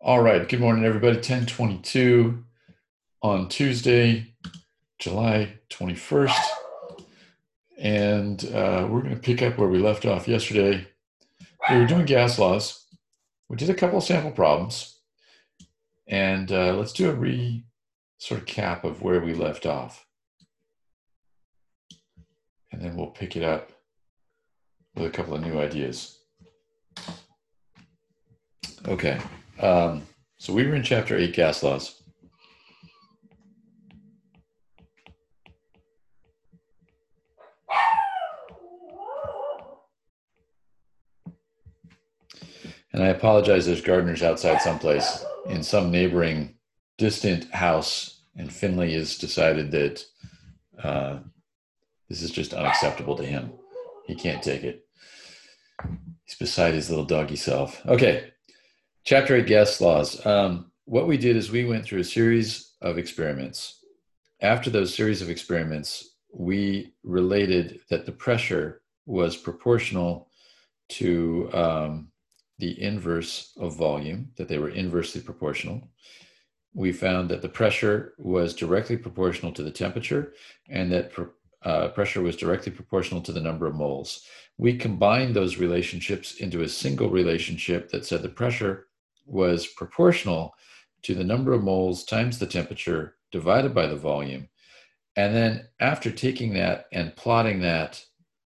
All right, good morning, everybody. 10:22 on Tuesday, July 21st. And we're going to pick up where we left off yesterday. We were doing gas laws. We did a couple of sample problems. And let's do a sort of cap of where we left off. And then we'll pick it up with a couple of new ideas. Okay, so we were in chapter 8, gas laws. And I apologize, there's gardeners outside someplace in some neighboring distant house, and Finley has decided that this is just unacceptable to him. He can't take it. He's beside his little doggy self. Okay, chapter 8, gas laws. What we did is we went through a series of experiments. After those series of experiments, we related that the pressure was proportional to the inverse of volume, that they were inversely proportional. We found that the pressure was directly proportional to the temperature, and that pressure was directly proportional to the number of moles. We combined those relationships into a single relationship that said the pressure was proportional to the number of moles times the temperature divided by the volume. And then after taking that and plotting that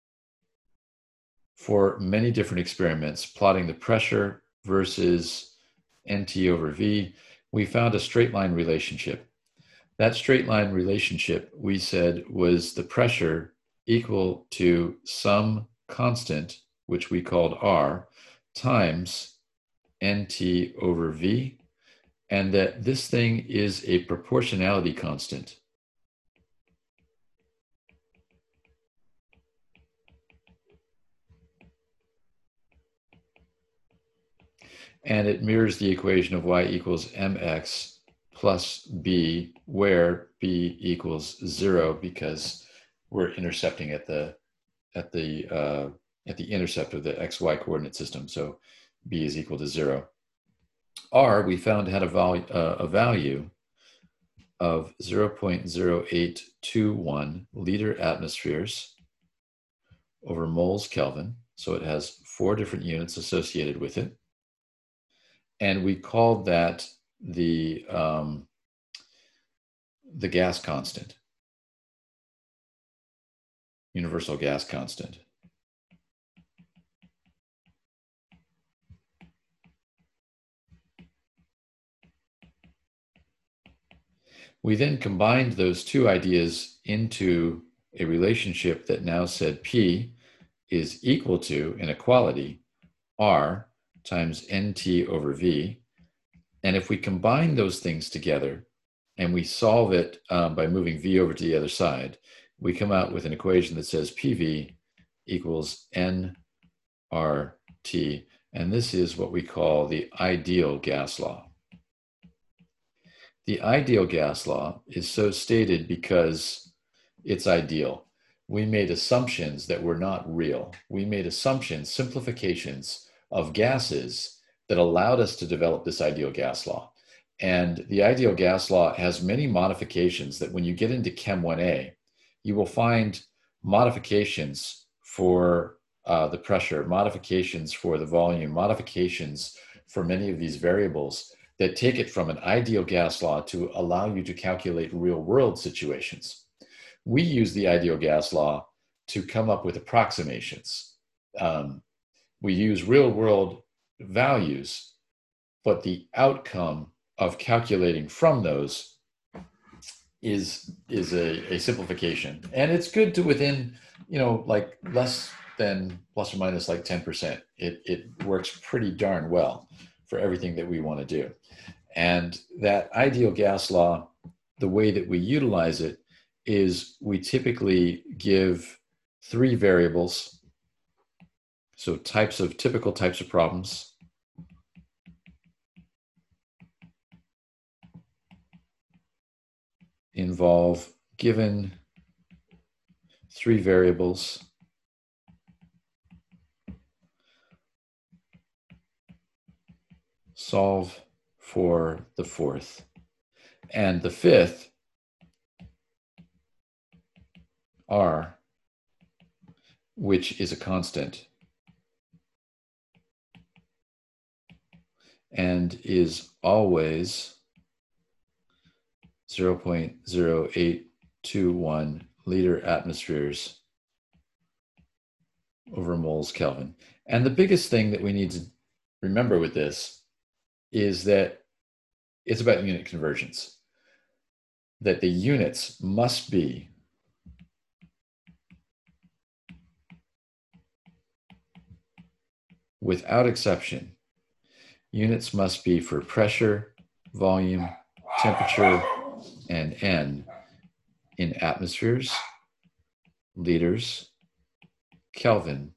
for many different experiments, plotting the pressure versus NT over V, we found a straight line relationship. That straight line relationship, we said, was the pressure equal to some constant, which we called R, times NT over V, and that this thing is a proportionality constant. And it mirrors the equation of y equals mx plus b, where b equals 0, because we're intercepting at the intercept of the xy coordinate system. So b is equal to 0. R, we found, had a value of 0.0821 liter atmospheres over moles Kelvin. So it has 4 different units associated with it. And we called that the gas constant, universal gas constant. We then combined those two ideas into a relationship that now said P is equal to inequality R times NT over V. And if we combine those things together and we solve it by moving V over to the other side, we come out with an equation that says PV equals nRT. And this is what we call the ideal gas law. The ideal gas law is so stated because it's ideal. We made assumptions that were not real. We made assumptions, simplifications of gases that allowed us to develop this ideal gas law. And the ideal gas law has many modifications that when you get into Chem 1A, you will find modifications for the pressure, modifications for the volume, modifications for many of these variables that take it from an ideal gas law to allow you to calculate real world situations. We use the ideal gas law to come up with approximations. We use real world values, but the outcome of calculating from those is a simplification. And it's good to within, like less than plus or minus like 10%. It works pretty darn well for everything that we want to do. And that ideal gas law, the way that we utilize it is we typically give 3 variables. So typical types of problems. Involve given 3 variables, solve for the fourth. And the fifth, R, which is a constant, and is always 0.0821 liter atmospheres over moles Kelvin. And the biggest thing that we need to remember with this is that it's about unit conversions, that the units must be without exception. Units must be for pressure, volume, temperature, and N in atmospheres, liters, Kelvin,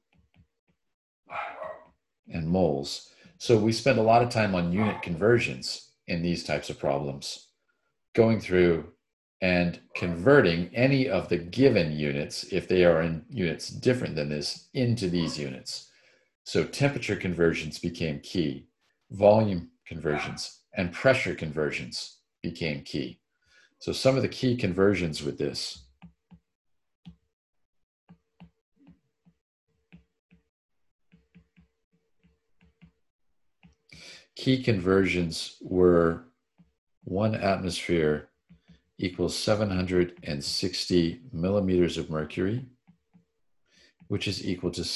and moles. So we spend a lot of time on unit conversions in these types of problems, going through and converting any of the given units, if they are in units different than this, into these units. So temperature conversions became key, volume conversions, and pressure conversions became key. So some of the key conversions with this. Key conversions were 1 atmosphere equals 760 millimeters of mercury, which is equal to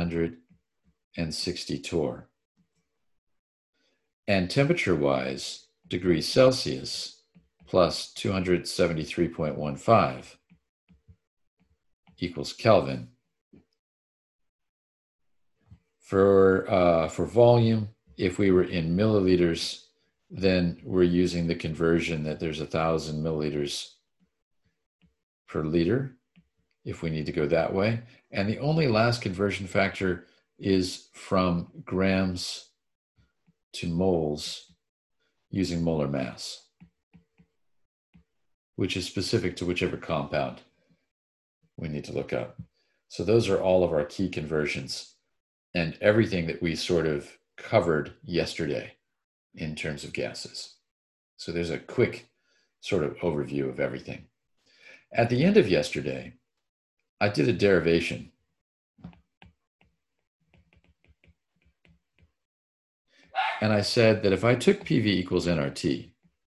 760 torr. And temperature-wise, degrees Celsius plus 273.15 equals Kelvin. For volume, if we were in milliliters, then we're using the conversion that there's 1,000 milliliters per liter, if we need to go that way. And the only last conversion factor is from grams to moles using molar mass, which is specific to whichever compound we need to look up. So those are all of our key conversions and everything that we sort of covered yesterday in terms of gases. So there's a quick sort of overview of everything. At the end of yesterday, I did a derivation. And I said that if I took PV equals nRT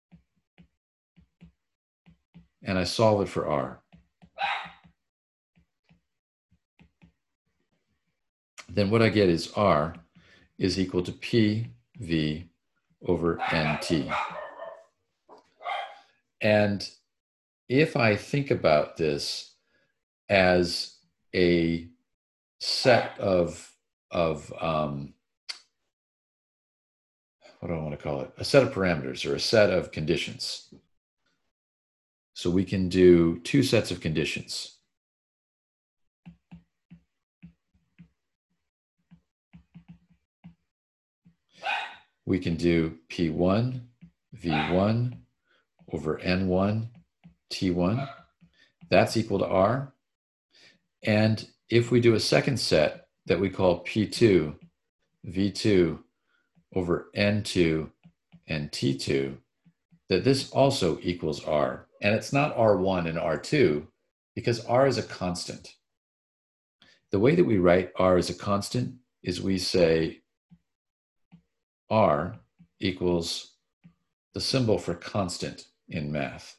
and I solve it for R, then what I get is R is equal to PV over NT. And if I think about this as a set of what do I want to call it? A set of parameters or a set of conditions. So we can do two sets of conditions. We can do P1, V1 over N1, T1. That's equal to R. And if we do a second set that we call P2, V2 over N2 and T2, that this also equals R. And it's not R1 and R2 because R is a constant. The way that we write R as a constant is we say R equals the symbol for constant in math.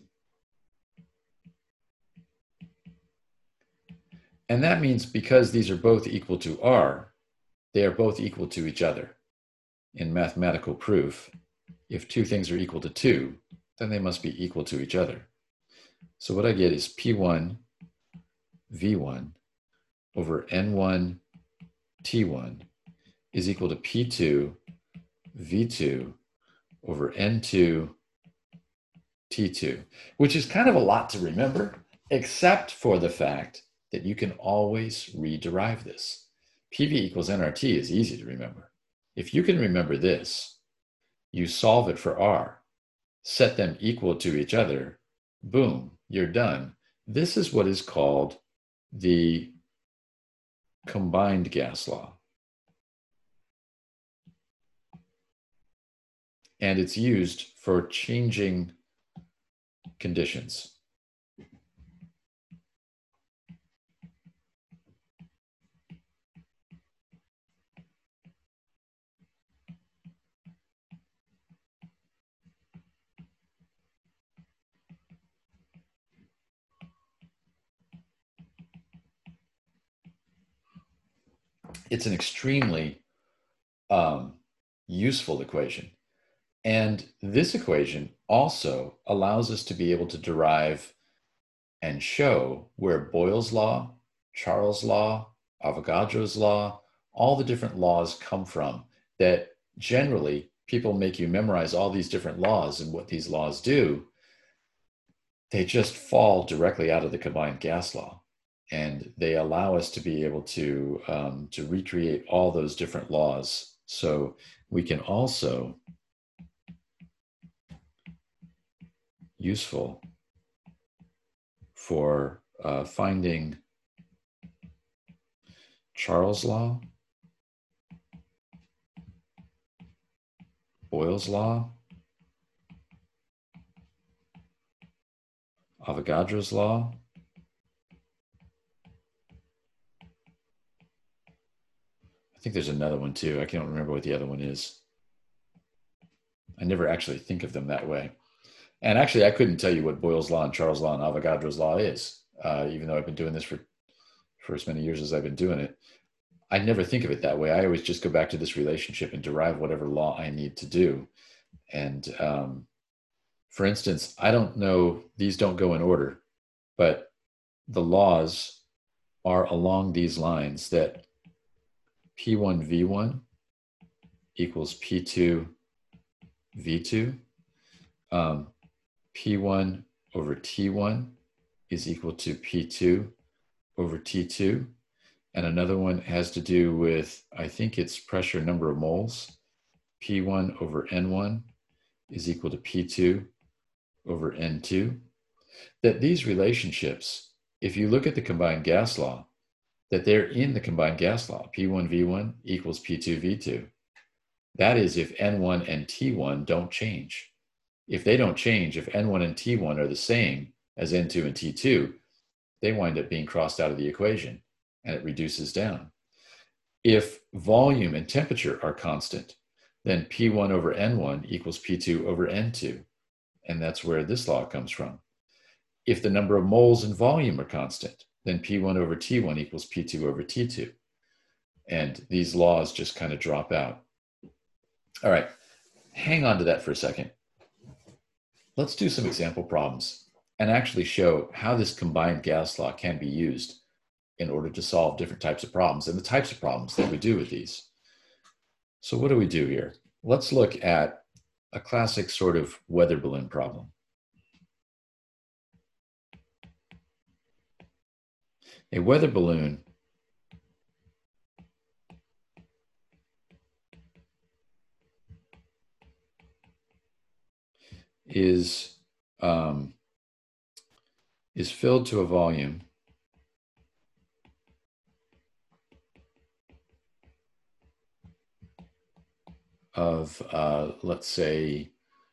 And that means because these are both equal to R, they are both equal to each other. In mathematical proof, if two things are equal to 2, then they must be equal to each other. So what I get is P1, V1 over N1, T1 is equal to P2, V2 over N2, T2, which is kind of a lot to remember, except for the fact that you can always rederive this. PV equals nRT is easy to remember. If you can remember this, you solve it for R, set them equal to each other, boom, you're done. This is what is called the combined gas law. and it's used for changing conditions. It's an extremely useful equation. And this equation also allows us to be able to derive and show where Boyle's law, Charles' law, Avogadro's law, all the different laws come from, that generally people make you memorize all these different laws and what these laws do. They just fall directly out of the combined gas law. And they allow us to be able to recreate all those different laws. So we can also, useful for finding Charles' law, Boyle's law, Avogadro's law, I think there's another one too. I can't remember what the other one is. I never actually think of them that way. And actually, I couldn't tell you what Boyle's law and Charles' law and Avogadro's law is, even though I've been doing this for as many years as I've been doing it. I never think of it that way. I always just go back to this relationship and derive whatever law I need to do. And for instance, I don't know, these don't go in order, but the laws are along these lines that P1V1 equals P2 V2. P1 over T1 is equal to P2 over T2. And another one has to do with, I think it's pressure number of moles. P1 over N1 is equal to P2 over N2. That these relationships, if you look at the combined gas law, that they're in the combined gas law. P1V1 equals P2V2. That is if N1 and T1 don't change. If they don't change, if N1 and T1 are the same as N2 and T2, they wind up being crossed out of the equation and it reduces down. If volume and temperature are constant, then P1 over N1 equals P2 over N2. And that's where this law comes from. If the number of moles and volume are constant, then P1 over T1 equals P2 over T2. And these laws just kind of drop out. All right, hang on to that for a second. Let's do some example problems and actually show how this combined gas law can be used in order to solve different types of problems and the types of problems that we do with these. So what do we do here? Let's look at a classic sort of weather balloon problem. A weather balloon is filled to a volume of, let's say,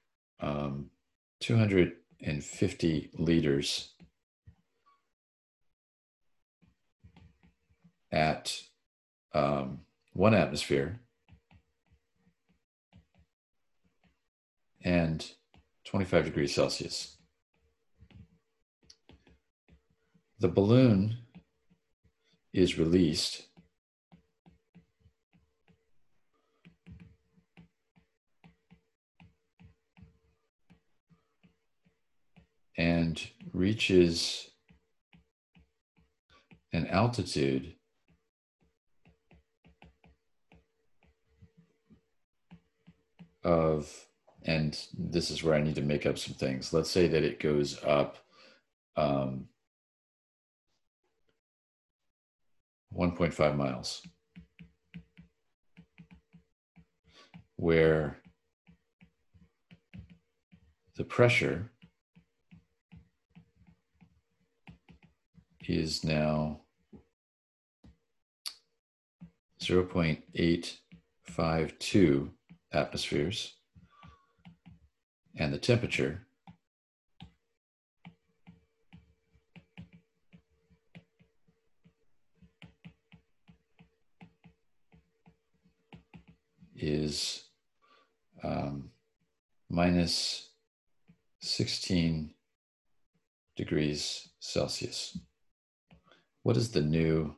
250 liters at 1 atmosphere and 25 degrees Celsius. The balloon is released and reaches an altitude of, and this is where I need to make up some things. Let's say that it goes up 1.5 miles, where the pressure is now 0.852 atmospheres, and the temperature is minus 16 degrees Celsius. What is the new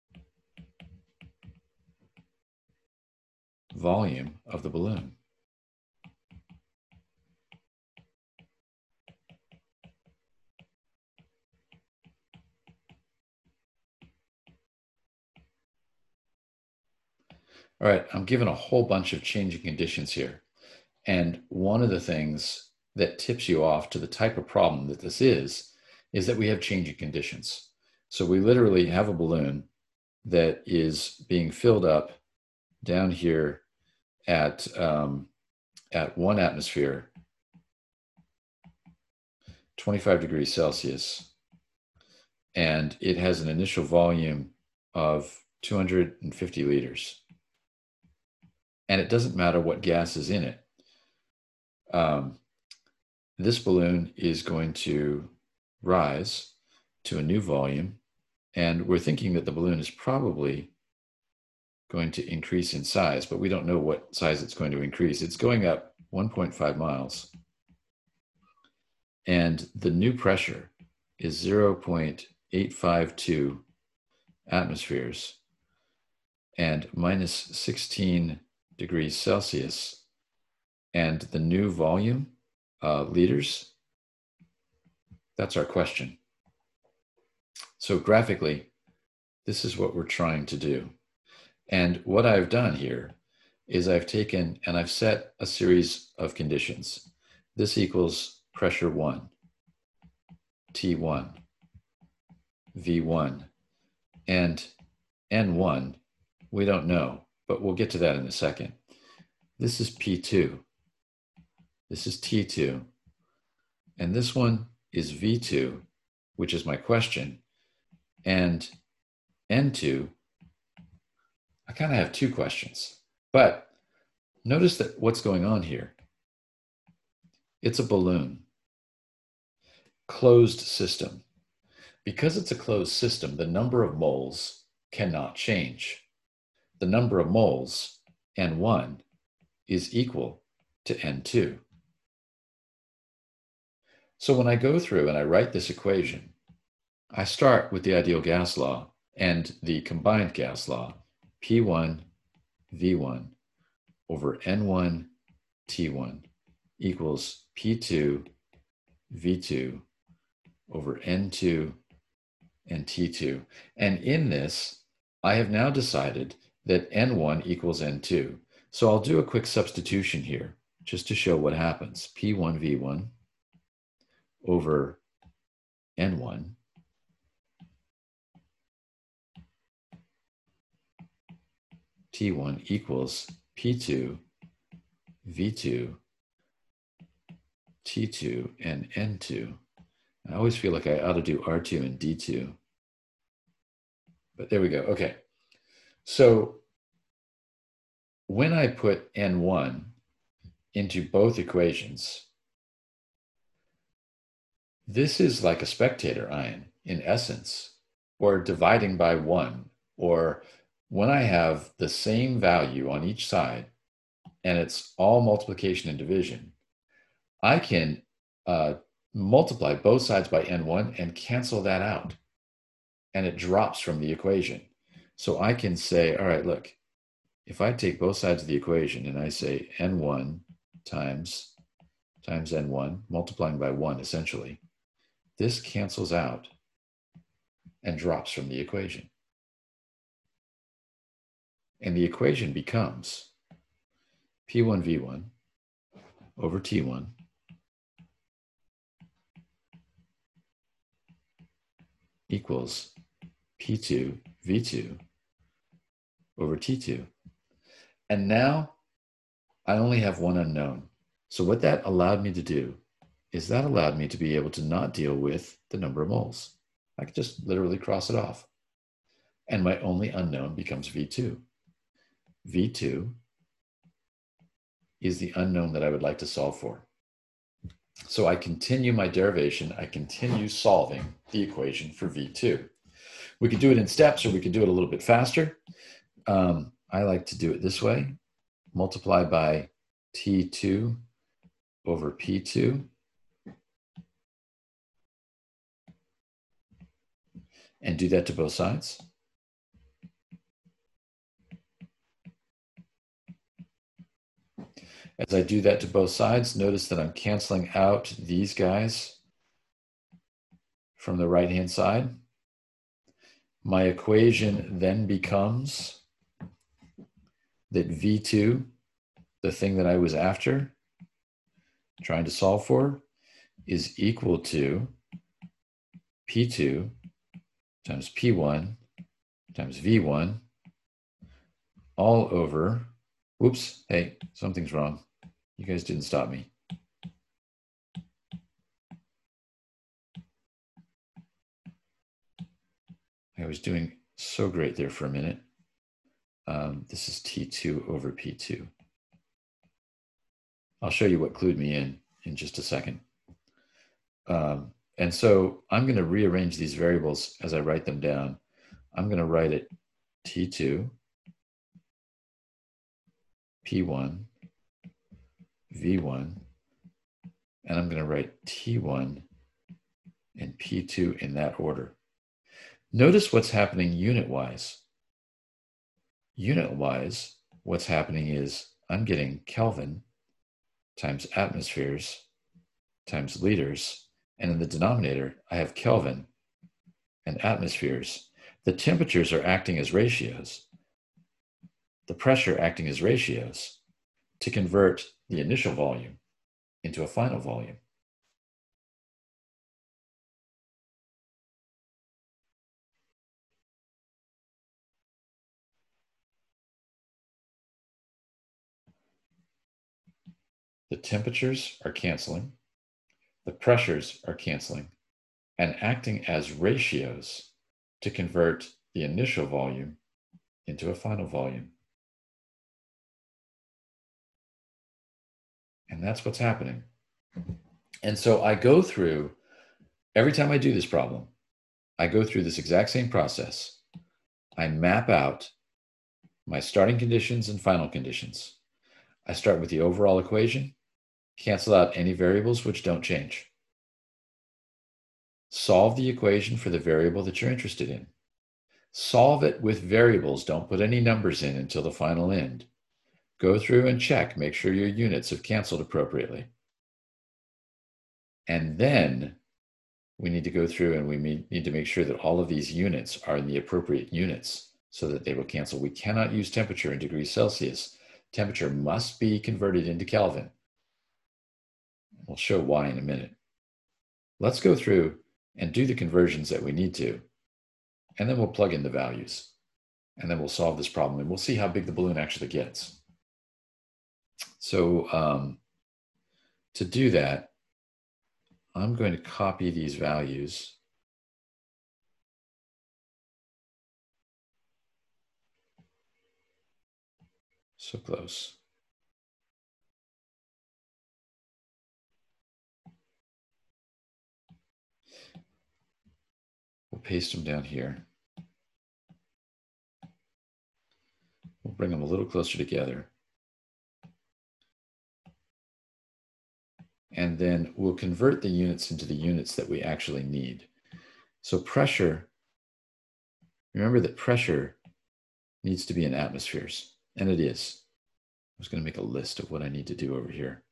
volume of the balloon? All right, I'm given a whole bunch of changing conditions here. And one of the things that tips you off to the type of problem that this is that we have changing conditions. So we literally have a balloon that is being filled up down here at 1 atmosphere, 25 degrees Celsius, and it has an initial volume of 250 liters. And it doesn't matter what gas is in it. This balloon is going to rise to a new volume, and we're thinking that the balloon is probably going to increase in size, but we don't know what size it's going to increase. It's going up 1.5 miles, and the new pressure is 0.852 atmospheres and minus 16 degrees Celsius, and the new volume, liters, that's our question. So graphically, this is what we're trying to do. And what I've done here is I've taken and I've set a series of conditions. This equals pressure 1, T1, V1, and N1, we don't know, but we'll get to that in a second. This is P2. This is T2. And this one is V2, which is my question. And N2, I kind of have two questions. But notice that what's going on here. It's a balloon. Closed system. Because it's a closed system, the number of moles cannot change. The number of moles, N1, is equal to N2. So when I go through and I write this equation, I start with the ideal gas law and the combined gas law, P1 V1 over N1 T1 equals P2 V2 over N2 and T2. And in this, I have now decided that N1 equals N2. So I'll do a quick substitution here just to show what happens. P1 V1 over N1 T1 equals P2 V2 T2 and N2. I always feel like I ought to do R2 and D2, but there we go. Okay, so when I put N1 into both equations, this is like a spectator ion in essence, or dividing by 1, or when I have the same value on each side and it's all multiplication and division, I can multiply both sides by N1 and cancel that out, and it drops from the equation. So I can say, all right, look, if I take both sides of the equation and I say N1 times N1, multiplying by 1 essentially, this cancels out and drops from the equation. And the equation becomes P1 V1 over T1 equals P2 V2 over T2. And now I only have one unknown. So what that allowed me to do is that allowed me to be able to not deal with the number of moles. I could just literally cross it off. And my only unknown becomes V2. V2 is the unknown that I would like to solve for. So I continue my derivation. I continue solving the equation for V2. We could do it in steps, or we could do it a little bit faster. I like to do it this way. Multiply by T2 over P2. And do that to both sides. As I do that to both sides, notice that I'm canceling out these guys from the right-hand side. My equation then becomes that V2, the thing that I was after, trying to solve for, is equal to P2 times P1 times V1 all over, whoops, hey, something's wrong. You guys didn't stop me. I was doing so great there for a minute. This is T2 over P2. I'll show you what clued me in just a second. And so I'm going to rearrange these variables as I write them down. I'm going to write it T2, P1, V1, and I'm going to write T1 and P2 in that order. Notice what's happening unit-wise. Unit-wise, what's happening is I'm getting Kelvin times atmospheres times liters, and in the denominator, I have Kelvin and atmospheres. The temperatures are acting as ratios, the pressure acting as ratios to convert the initial volume into a final volume. The temperatures are canceling, the pressures are canceling, and acting as ratios to convert the initial volume into a final volume. And that's what's happening. And so I go through, every time I do this problem, I go through this exact same process. I map out my starting conditions and final conditions. I start with the overall equation, cancel out any variables which don't change. Solve the equation for the variable that you're interested in. Solve it with variables. Don't put any numbers in until the final end. Go through and check, make sure your units have canceled appropriately. And then we need to go through and we need to make sure that all of these units are in the appropriate units so that they will cancel. We cannot use temperature in degrees Celsius. Temperature must be converted into Kelvin. We'll show why in a minute. Let's go through and do the conversions that we need to, and then we'll plug in the values, and then we'll solve this problem, and we'll see how big the balloon actually gets. So to do that, I'm going to copy these values. So close. We'll paste them down here. We'll bring them a little closer together. And then we'll convert the units into the units that we actually need. So pressure, remember that pressure needs to be in atmospheres, and it is. I was going to make a list of what I need to do over here.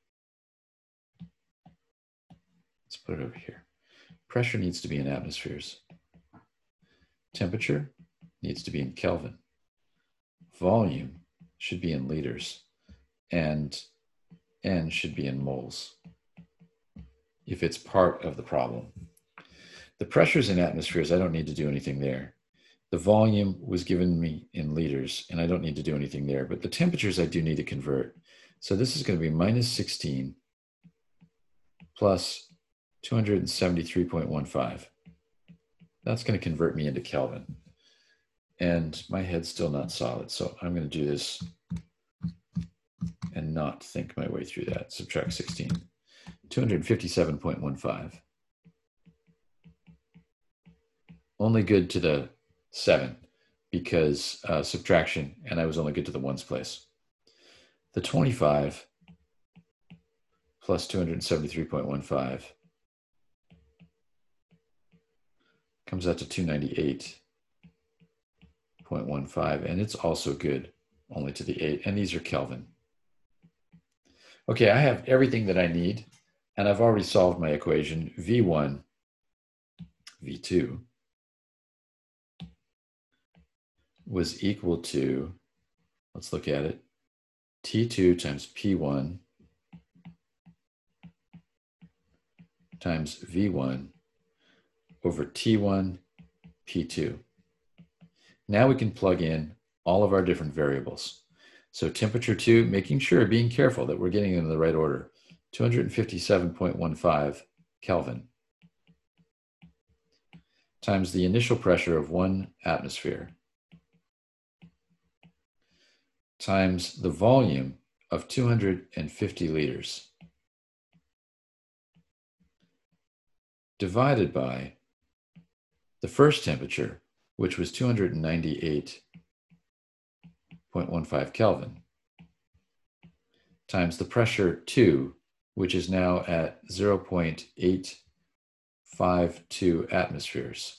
Let's put it over here. Pressure needs to be in atmospheres. Temperature needs to be in Kelvin. Volume should be in liters, and N should be in moles if it's part of the problem. The pressures in atmospheres, I don't need to do anything there. The volume was given me in liters, and I don't need to do anything there, but the temperatures I do need to convert. So this is going to be minus 16 plus 273.15. That's going to convert me into Kelvin. And my head's still not solid, so I'm going to do this and not think my way through that. Subtract 16. 257.15. Only good to the 7 because subtraction, and I was only good to the ones place. The 25 plus 273.15 comes out to 298.15, and it's also good only to the 8, and these are Kelvin. Okay, I have everything that I need, and I've already solved my equation. V1, V2 was equal to, let's look at it, T2 times P1 times V1 over T1 P2. Now we can plug in all of our different variables. So temperature 2, making sure, being careful that we're getting in the right order, 257.15 Kelvin times the initial pressure of 1 atmosphere times the volume of 250 liters divided by the first temperature, which was 298.15 Kelvin, times the pressure 2, which is now at 0.852 atmospheres.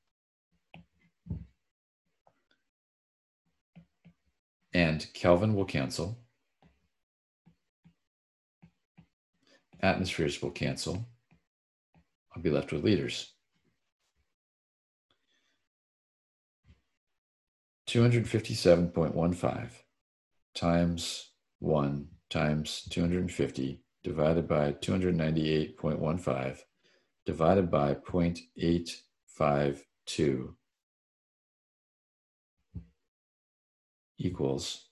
And Kelvin will cancel. Atmospheres will cancel. I'll be left with liters. 257.15 times 1 times 250 divided by 298.15 divided by 0.852 equals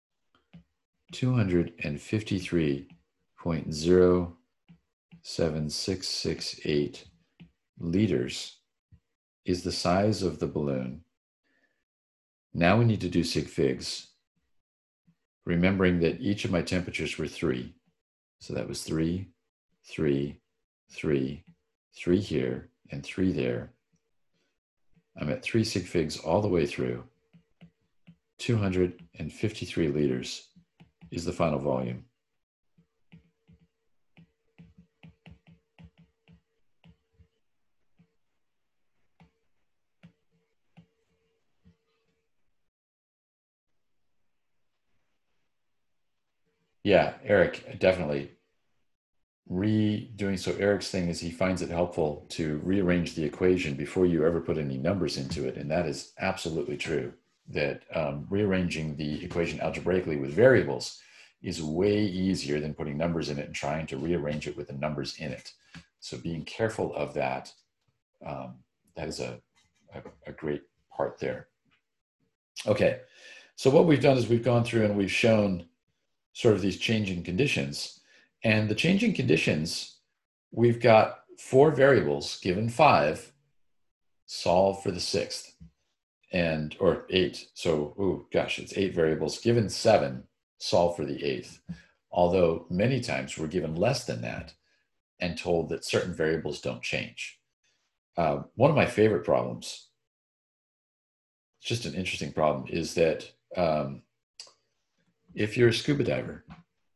253.07668 liters is the size of the balloon. Now we need to do sig figs, remembering that each of my temperatures were 3. So that was 3, 3, 3, 3 here, and 3 there. I'm at 3 sig figs all the way through. 253 liters is the final volume. Yeah, Eric, definitely. Redoing so, Eric's thing is he finds it helpful to rearrange the equation before you ever put any numbers into it. And that is absolutely true, that rearranging the equation algebraically with variables is way easier than putting numbers in it and trying to rearrange it with the numbers in it. So being careful of that, that is a great part there. Okay, so what we've done is we've gone through and we've shown sort of these changing conditions. And the changing conditions, we've got 4 variables given 5, solve for the 6th, and or 8. So, oh gosh, it's 8 variables given 7, solve for the 8th. Although many times we're given less than that and told that certain variables don't change. One of my favorite problems, it's just an interesting problem, is that if you're a scuba diver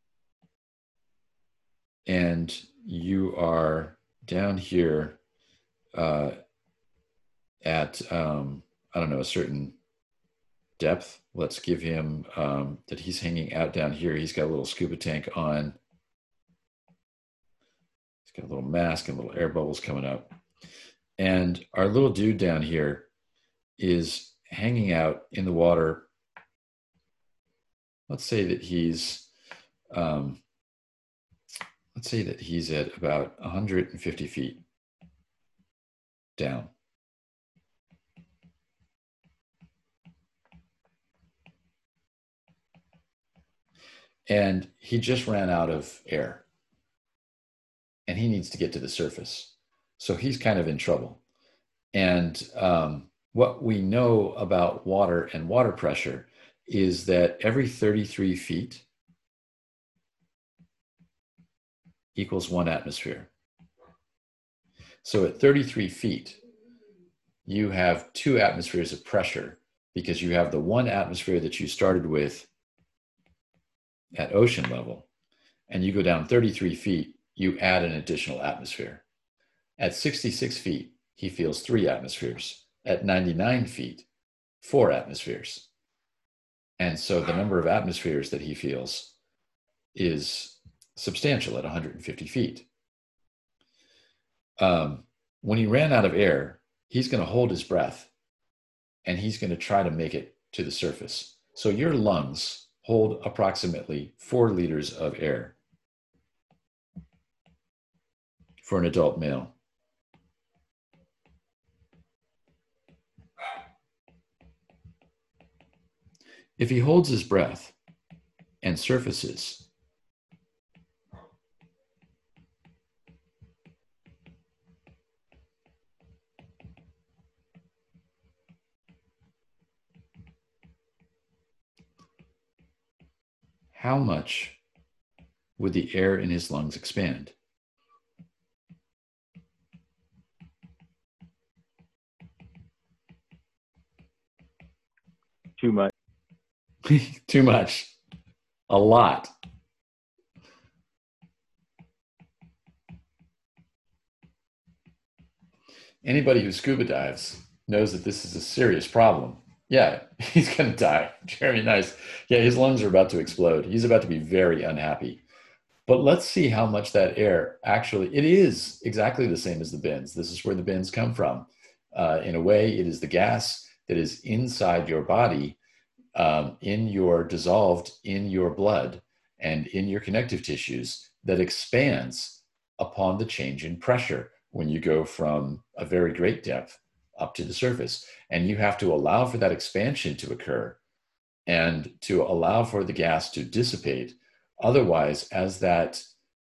and you are down here at, I don't know, a certain depth, let's give him that he's hanging out down here. He's got a little scuba tank on. He's got a little mask and little air bubbles coming up. And our little dude down here is hanging out in the water. Let's say that he's at about 150 feet down. And he just ran out of air. And he needs to get to the surface. So he's kind of in trouble. And what we know about water and water pressure is that every 33 feet equals 1 atmosphere. So at 33 feet, you have 2 atmospheres of pressure because you have the 1 atmosphere that you started with at ocean level, and you go down 33 feet, you add an additional atmosphere. At 66 feet, he feels 3 atmospheres. At 99 feet, 4 atmospheres. And so the number of atmospheres that he feels is substantial at 150 feet. When he ran out of air, he's going to hold his breath and he's going to try to make it to the surface. So your lungs hold approximately 4 liters of air for an adult male. If he holds his breath and surfaces, how much would the air in his lungs expand? Too much. Too much. A lot. Anybody who scuba dives knows that this is a serious problem. Yeah, he's going to die. Jeremy, nice. Yeah, his lungs are about to explode. He's about to be very unhappy. But let's see how much that air actually, it is exactly the same as the bins. This is where the bins come from. In a way, it is the gas that is inside your body, dissolved in your blood and in your connective tissues that expands upon the change in pressure when you go from a very great depth up to the surface. And you have to allow for that expansion to occur and to allow for the gas to dissipate. Otherwise, as that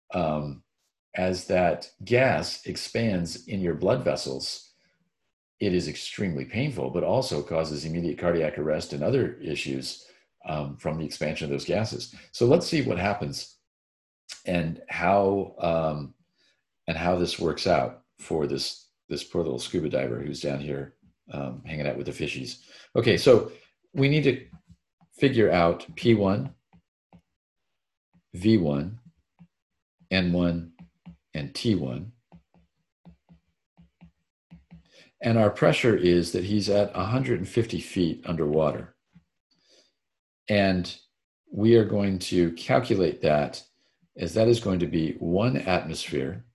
gas expands in your blood vessels, it is extremely painful, but also causes immediate cardiac arrest and other issues from the expansion of those gases. So let's see what happens and how this works out for this poor little scuba diver who's down here hanging out with the fishies. Okay, so we need to figure out P1, V1, N1, and T1. And our pressure is that he's at 150 feet underwater. And we are going to calculate that as that is going to be 1 atmosphere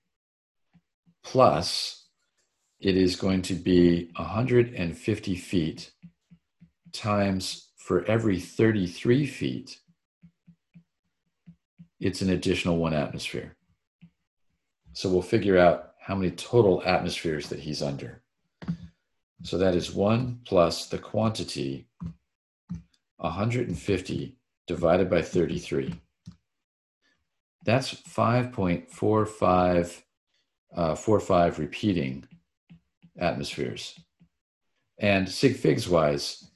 plus it is going to be 150 feet times for every 33 feet, it's an additional 1 atmosphere. So we'll figure out how many total atmospheres that he's under. So that is 1 plus the quantity, 150 divided by 33. That's 5.4545 repeating atmospheres. And sig figs wise,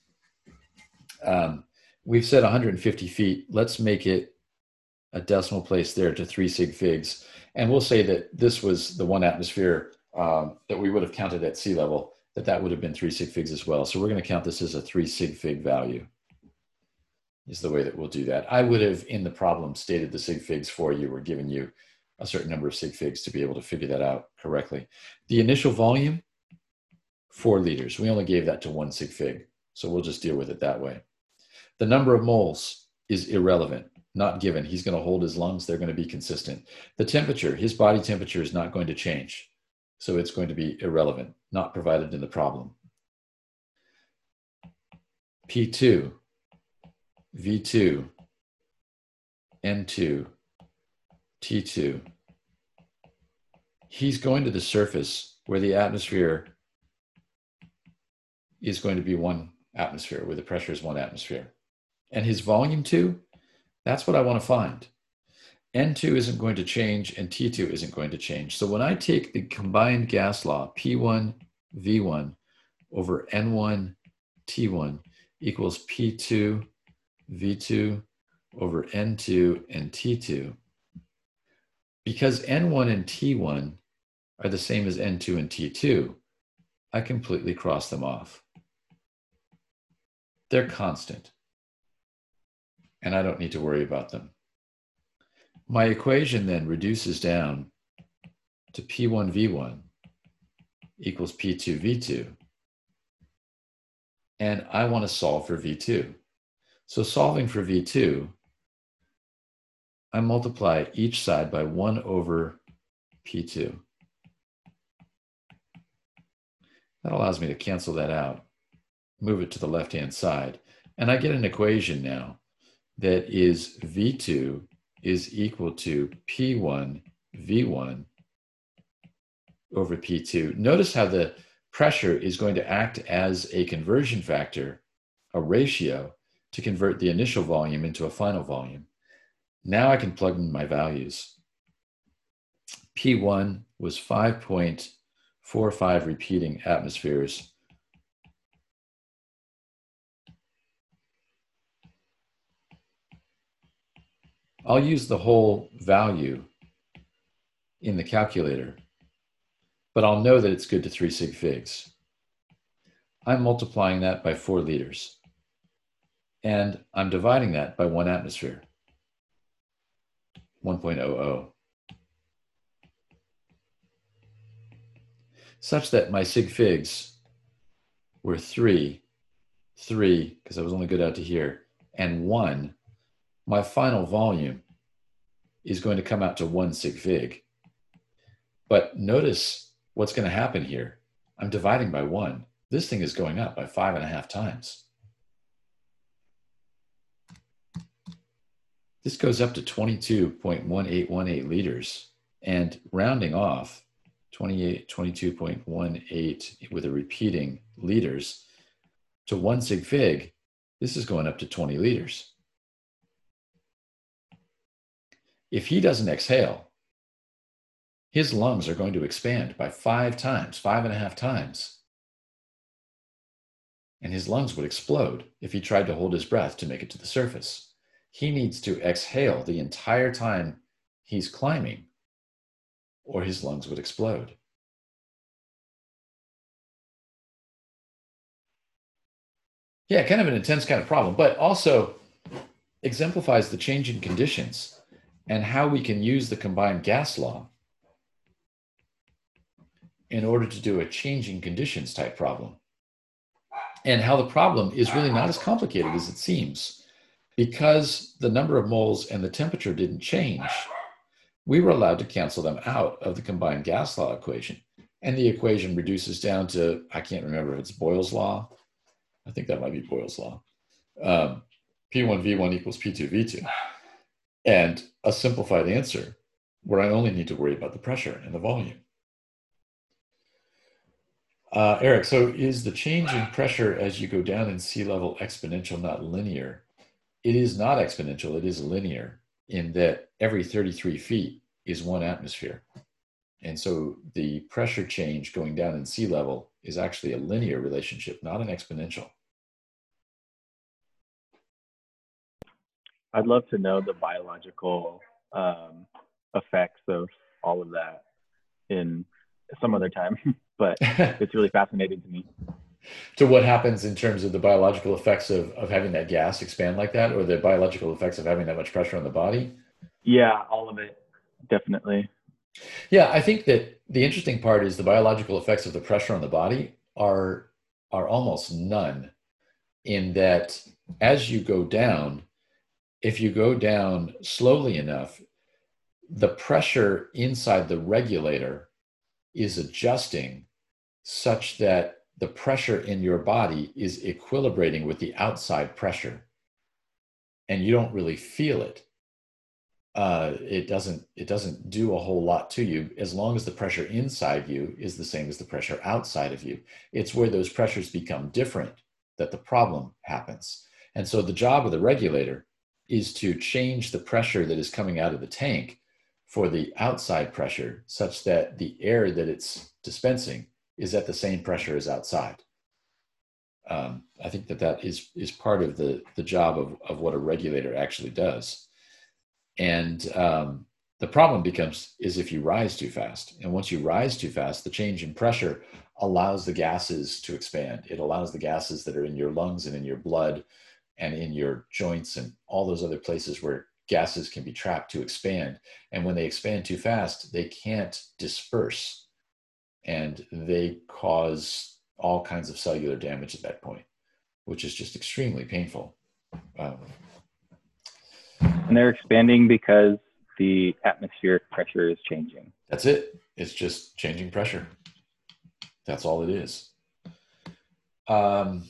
we've said 150 feet. Let's make it a decimal place there to 3 sig figs. And we'll say that this was the 1 atmosphere that we would have counted at sea level, that would have been 3 sig figs as well. So we're going to count this as a 3 sig fig value is the way that we'll do that. I would have in the problem stated the sig figs for you or given you a certain number of sig figs to be able to figure that out correctly. The initial volume, 4 liters. We only gave that to 1 sig fig. So we'll just deal with it that way. The number of moles is irrelevant, not given. He's going to hold his lungs. They're going to be consistent. The temperature, his body temperature is not going to change. So it's going to be irrelevant, not provided in the problem. P2, V2, N2, T2. He's going to the surface where the atmosphere is going to be 1 atmosphere, where the pressure is 1 atmosphere. And his volume 2, that's what I want to find. N2 isn't going to change and T2 isn't going to change. So when I take the combined gas law, P1, V1 over N1, T1 equals P2, V2 over N2 and T2, because N1 and T1 are the same as N2 and T2, I completely cross them off. They're constant, and I don't need to worry about them. My equation then reduces down to P1V1 equals P2V2, and I want to solve for V2. So solving for V2, I multiply each side by 1 over P2. That allows me to cancel that out, move it to the left-hand side, and I get an equation now that is V2 is equal to P1 V1 over P2. Notice how the pressure is going to act as a conversion factor, a ratio, to convert the initial volume into a final volume. Now I can plug in my values. P1 was 5.45 repeating atmospheres. I'll use the whole value in the calculator, but I'll know that it's good to 3 sig figs. I'm multiplying that by 4 liters, and I'm dividing that by 1 atmosphere, 1.00, such that my sig figs were 3, because I was only good out to here, and 1. My final volume is going to come out to 1 sig fig. But notice what's going to happen here. I'm dividing by 1. This thing is going up by 5.5 times. This goes up to 22.1818 liters, and rounding off 22.18 with a repeating liters to 1 sig fig, this is going up to 20 liters. If he doesn't exhale, his lungs are going to expand by 5 times, 5.5 times. And his lungs would explode if he tried to hold his breath to make it to the surface. He needs to exhale the entire time he's climbing, or his lungs would explode. Yeah, kind of an intense kind of problem, but also exemplifies the changing conditions and how we can use the combined gas law in order to do a changing conditions type problem. And how the problem is really not as complicated as it seems. Because the number of moles and the temperature didn't change, we were allowed to cancel them out of the combined gas law equation. And the equation reduces down to, I can't remember if it's Boyle's law. I think that might be Boyle's law. P1V1 equals P2V2. And a simplified answer where I only need to worry about the pressure and the volume. Eric, so is the change in pressure as you go down in sea level exponential, not linear? It is not exponential, it is linear in that every 33 feet is 1 atmosphere. And so the pressure change going down in sea level is actually a linear relationship, not an exponential. I'd love to know the biological effects of all of that in some other time, but it's really fascinating to me. To what happens in terms of the biological effects of having that gas expand like that, or the biological effects of having that much pressure on the body? Yeah, all of it, definitely. Yeah, I think that the interesting part is the biological effects of the pressure on the body are almost none, in that as you go down, if you go down slowly enough, the pressure inside the regulator is adjusting such that the pressure in your body is equilibrating with the outside pressure, and you don't really feel it. It doesn't do a whole lot to you as long as the pressure inside you is the same as the pressure outside of you. It's where those pressures become different that the problem happens. And so the job of the regulator is to change the pressure that is coming out of the tank for the outside pressure such that the air that it's dispensing is at the same pressure as outside. I think that is part of the job of what a regulator actually does. And The problem is if you rise too fast. And once you rise too fast, the change in pressure allows the gases to expand. It allows the gases that are in your lungs and in your blood and in your joints and all those other places where gases can be trapped to expand. And when they expand too fast, they can't disperse. And they cause all kinds of cellular damage at that point, which is just extremely painful. And they're expanding because the atmospheric pressure is changing. That's it. It's just changing pressure. That's all it is. And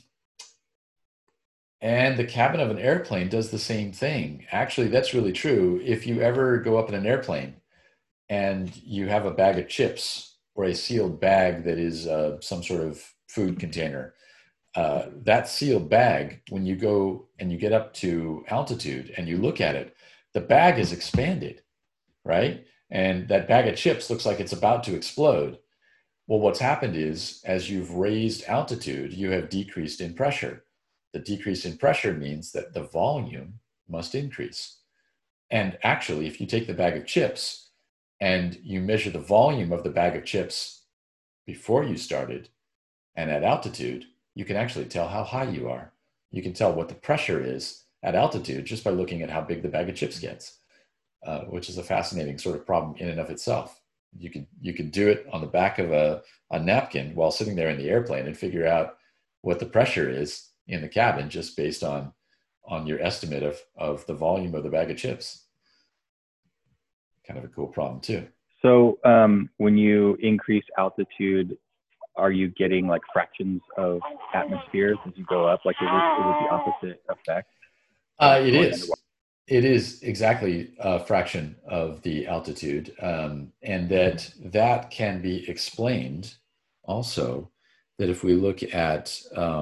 the cabin of an airplane does the same thing. Actually, that's really true. If you ever go up in an airplane and you have a bag of chips or a sealed bag that is some sort of food container, that sealed bag, when you go and you get up to altitude and you look at it, the bag is expanded, right? And that bag of chips looks like it's about to explode. Well, what's happened is, as you've raised altitude, you have decreased in pressure. The decrease in pressure means that the volume must increase. And actually, if you take the bag of chips and you measure the volume of the bag of chips before you started and at altitude, you can actually tell how high you are. You can tell what the pressure is at altitude just by looking at how big the bag of chips gets, which is a fascinating sort of problem in and of itself. You could do it on the back of a napkin while sitting there in the airplane and figure out what the pressure is in the cabin just based on your estimate of the volume of the bag of chips. Kind of a cool problem too. So when you increase altitude, are you getting like fractions of atmospheres as you go up? Like is it the opposite effect? It is. It is exactly a fraction of the altitude, and that can be explained also. That if we look at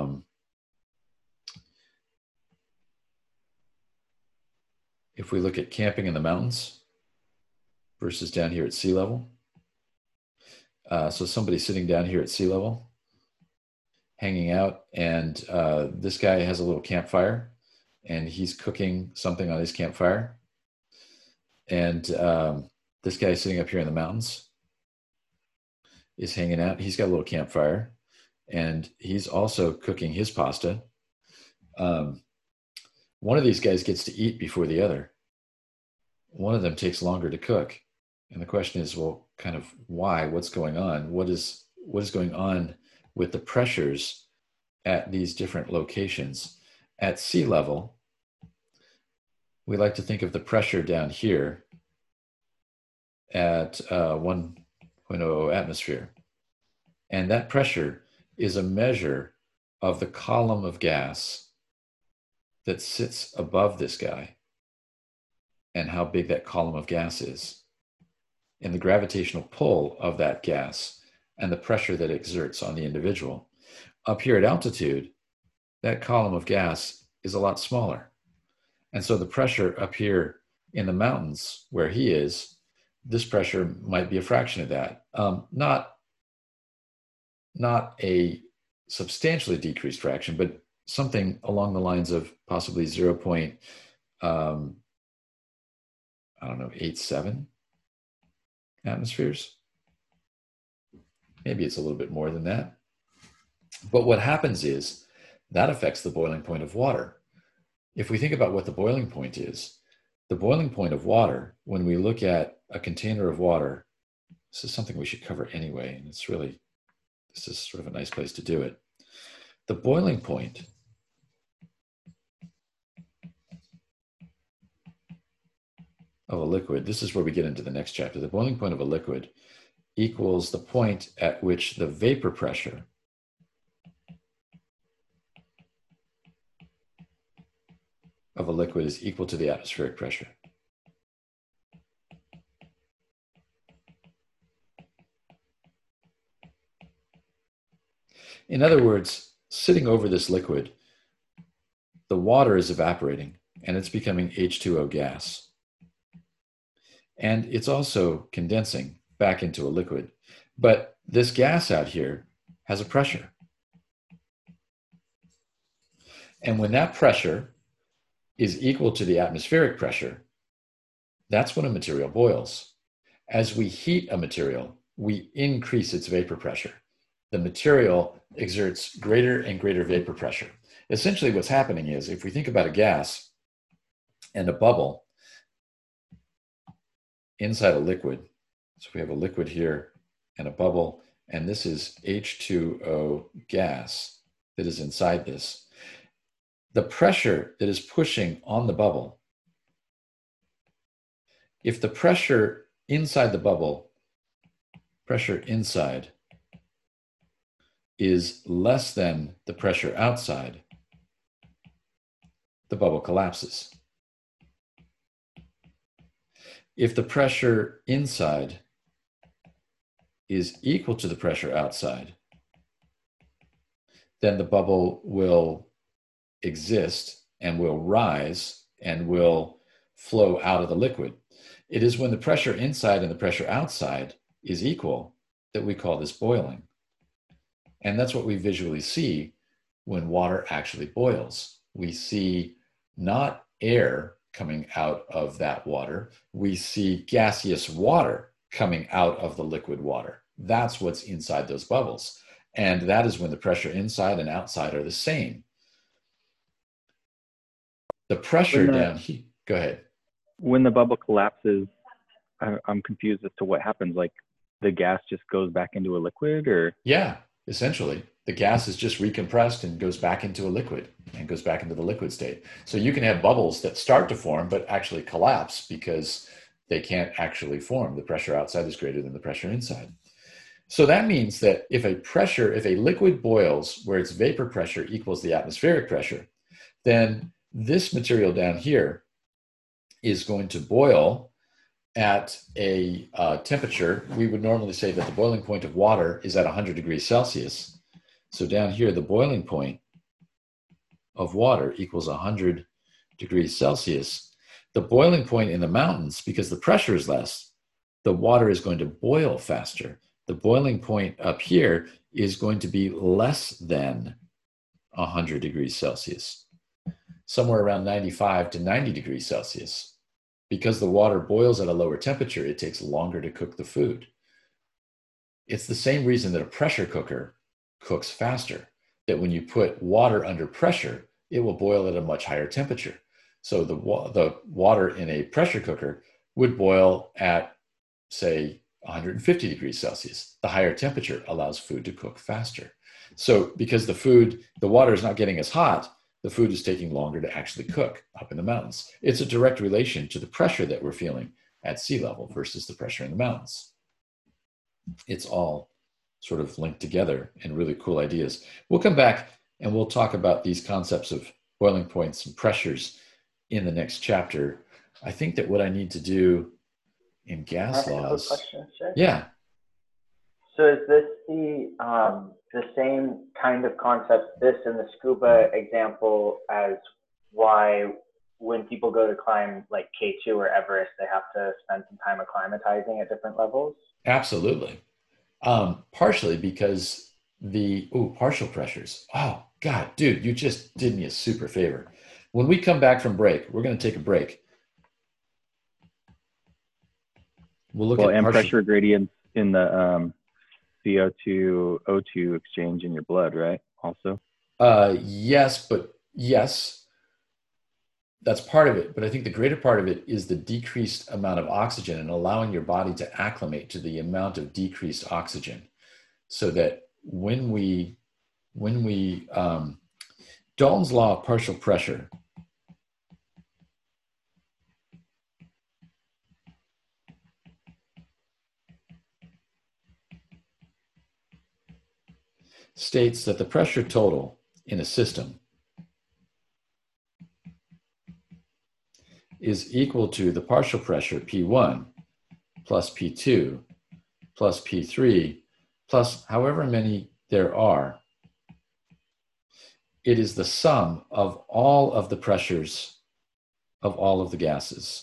camping in the mountains versus down here at sea level, so somebody sitting down here at sea level, hanging out, and this guy has a little campfire. And he's cooking something on his campfire. And this guy sitting up here in the mountains is hanging out. He's got a little campfire. And he's also cooking his pasta. One of these guys gets to eat before the other. One of them takes longer to cook. And the question is, well, kind of why? What's going on? What is going on with the pressures at these different locations? At sea level, we like to think of the pressure down here at 1.00 atmosphere. And that pressure is a measure of the column of gas that sits above this guy and how big that column of gas is, and the gravitational pull of that gas and the pressure that it exerts on the individual. Up here at altitude, that column of gas is a lot smaller. And so the pressure up here in the mountains where he is, this pressure might be a fraction of that. Not a substantially decreased fraction, but something along the lines of possibly 0.87 atmospheres. Maybe it's a little bit more than that. But what happens is that affects the boiling point of water. If we think about what the boiling point is, the boiling point of water, when we look at a container of water, this is something we should cover anyway, and this is sort of a nice place to do it. The boiling point of a liquid, this is where we get into the next chapter. The boiling point of a liquid equals the point at which the vapor pressure of a liquid is equal to the atmospheric pressure. In other words, sitting over this liquid, the water is evaporating and it's becoming H2O gas. And it's also condensing back into a liquid. But this gas out here has a pressure. And when that pressure is equal to the atmospheric pressure, That's when a material boils. As we heat a material, we increase its vapor pressure. The material exerts greater and greater vapor pressure. Essentially, what's happening is, if we think about a gas and a bubble inside a liquid, so we have a liquid here and a bubble, and this is H2O gas that is inside this. The pressure that is pushing on the bubble, if the pressure inside the bubble, pressure inside, is less than the pressure outside, the bubble collapses. If the pressure inside is equal to the pressure outside, then the bubble will exist and will rise and will flow out of the liquid. It is when the pressure inside and the pressure outside is equal that we call this boiling. And that's what we visually see when water actually boils. We see not air coming out of that water, we see gaseous water coming out of the liquid water. That's what's inside those bubbles. And that is when the pressure inside and outside are the same. The pressure down here, go ahead. When the bubble collapses, I'm confused as to what happens. Like the gas just goes back into a liquid, or? Yeah, essentially. The gas is just recompressed and goes back into a liquid and goes back into the liquid state. So you can have bubbles that start to form but actually collapse because they can't actually form. The pressure outside is greater than the pressure inside. So that means that if a liquid boils where its vapor pressure equals the atmospheric pressure, then this material down here is going to boil at a temperature. We would normally say that the boiling point of water is at 100 degrees Celsius. So down here, the boiling point of water equals 100 degrees Celsius. The boiling point in the mountains, because the pressure is less, the water is going to boil faster. The boiling point up here is going to be less than 100 degrees Celsius, somewhere around 95 to 90 degrees Celsius. Because the water boils at a lower temperature, it takes longer to cook the food. It's the same reason that a pressure cooker cooks faster, that when you put water under pressure, it will boil at a much higher temperature. So the water in a pressure cooker would boil at, say, 150 degrees Celsius. The higher temperature allows food to cook faster. So because the water is not getting as hot, the food is taking longer to actually cook up in the mountains. It's a direct relation to the pressure that we're feeling at sea level versus the pressure in the mountains. It's all sort of linked together and really cool ideas. We'll come back and we'll talk about these concepts of boiling points and pressures in the next chapter. I think that what I need to do in gas laws. Question, sir? Yeah. So is this the same kind of concept, this in the scuba example, as why when people go to climb like K2 or Everest, they have to spend some time acclimatizing at different levels? Absolutely. Partially because partial pressures. Oh, God, dude, you just did me a super favor. When we come back from break, we're going to take a break. We'll look at pressure gradients in the CO2 O2 exchange in your blood, right? Also. Yes, that's part of it. But I think the greater part of it is the decreased amount of oxygen and allowing your body to acclimate to the amount of decreased oxygen, so that when we Dalton's law of partial pressure states that the pressure total in a system is equal to the partial pressure P1 plus P2 plus P3 plus however many there are. It is the sum of all of the pressures of all of the gases.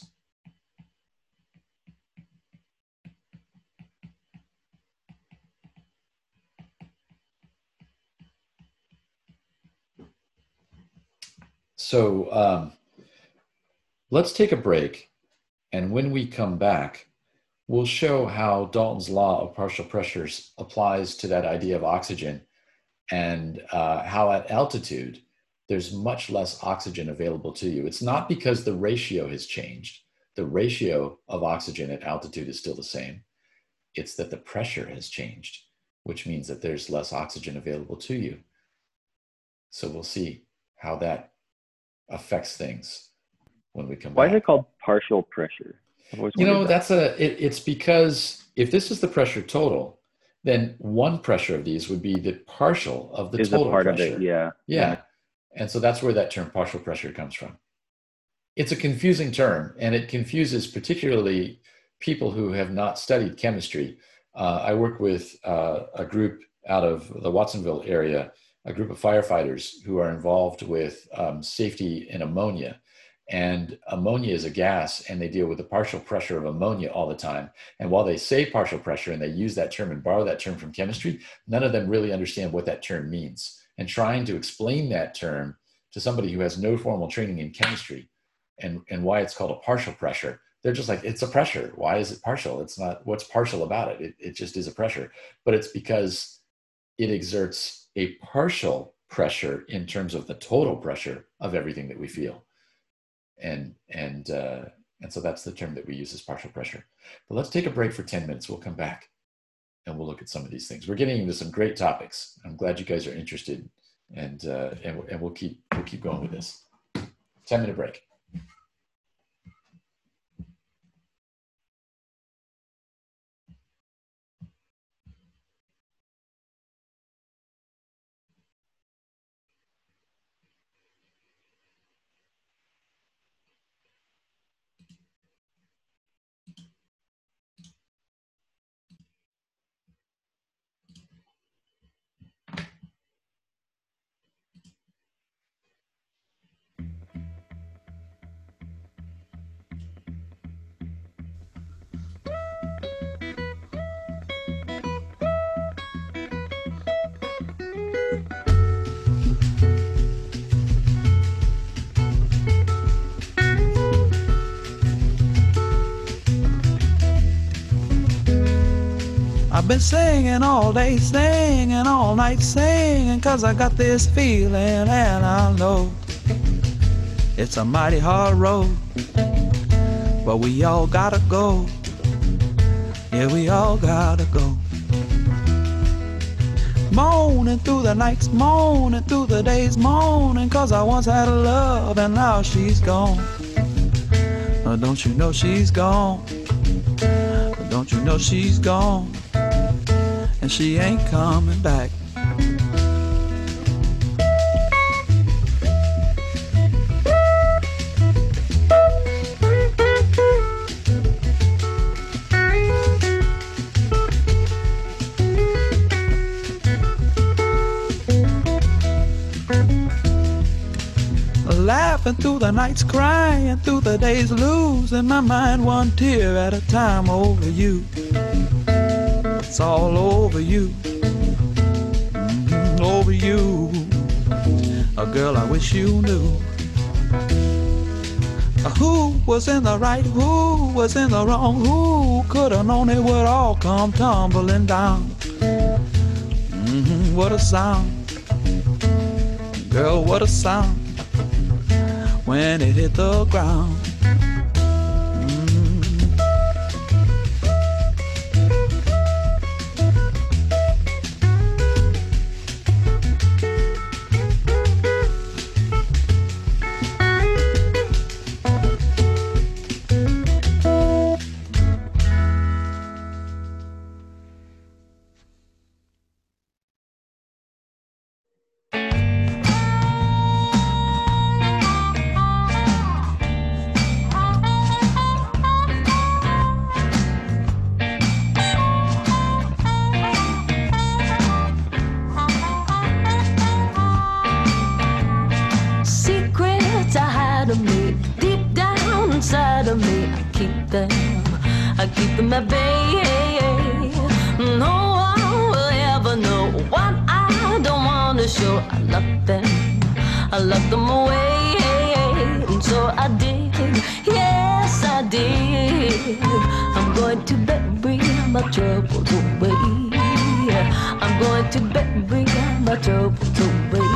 So let's take a break And when we come back, we'll show how Dalton's law of partial pressures applies to that idea of oxygen, and how at altitude, there's much less oxygen available to you. It's not because the ratio has changed. The ratio of oxygen at altitude is still the same. It's that the pressure has changed, which means that there's less oxygen available to you. So we'll see how that affects things when we come back. Why is it called partial pressure? It's because if this is the pressure total, then one pressure of these would be the partial of the total part pressure. Of it, yeah. And so that's where that term partial pressure comes from. It's a confusing term, and it confuses particularly people who have not studied chemistry. I work with a group out of the Watsonville area, a group of firefighters who are involved with safety in ammonia. And ammonia is a gas, and they deal with the partial pressure of ammonia all the time. And while they say partial pressure and they use that term and borrow that term from chemistry, none of them really understand what that term means. And trying to explain that term to somebody who has no formal training in chemistry and why it's called a partial pressure, they're just like, it's a pressure. Why is it partial? It's not, what's partial about it? It just is a pressure. But it's because it exerts a partial pressure in terms of the total pressure of everything that we feel. And so that's the term that we use as partial pressure. But let's take a break for 10 minutes. We'll come back and we'll look at some of these things. We're getting into some great topics. I'm glad you guys are interested, and we'll keep going with this. 10-minute break. I've been singing all day, singing all night, singing 'cause I got this feeling, and I know it's a mighty hard road, but we all gotta go. Yeah, we all gotta go. Moaning through the nights, moaning through the days, moaning 'cause I once had a love and now she's gone. Oh, don't you know she's gone? Don't you know she's gone? And she ain't coming back. Laughing through the nights, crying through the days, losing my mind one tear at a time over you. It's all over you, over you. A girl I wish you knew. Who was in the right, who was in the wrong, who could have known it would all come tumbling down. What a sound, girl, what a sound when it hit the ground. I keep them at bay. No one will ever know what I don't want to show. I lock them away. And so I did, yes I did. I'm going to bury my troubles away. I'm going to bury my troubles away.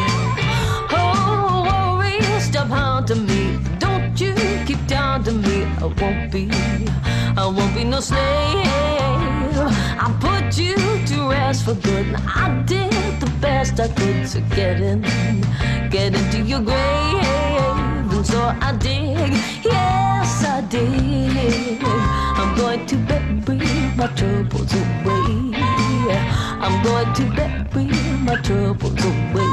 Oh, worries stop haunting me. Don't you keep down to me. I won't be no slave. I put you to rest for good. I did the best I could to get into your grave. And so I did, yes I did. I'm going to bury my troubles away. I'm going to bury my troubles away.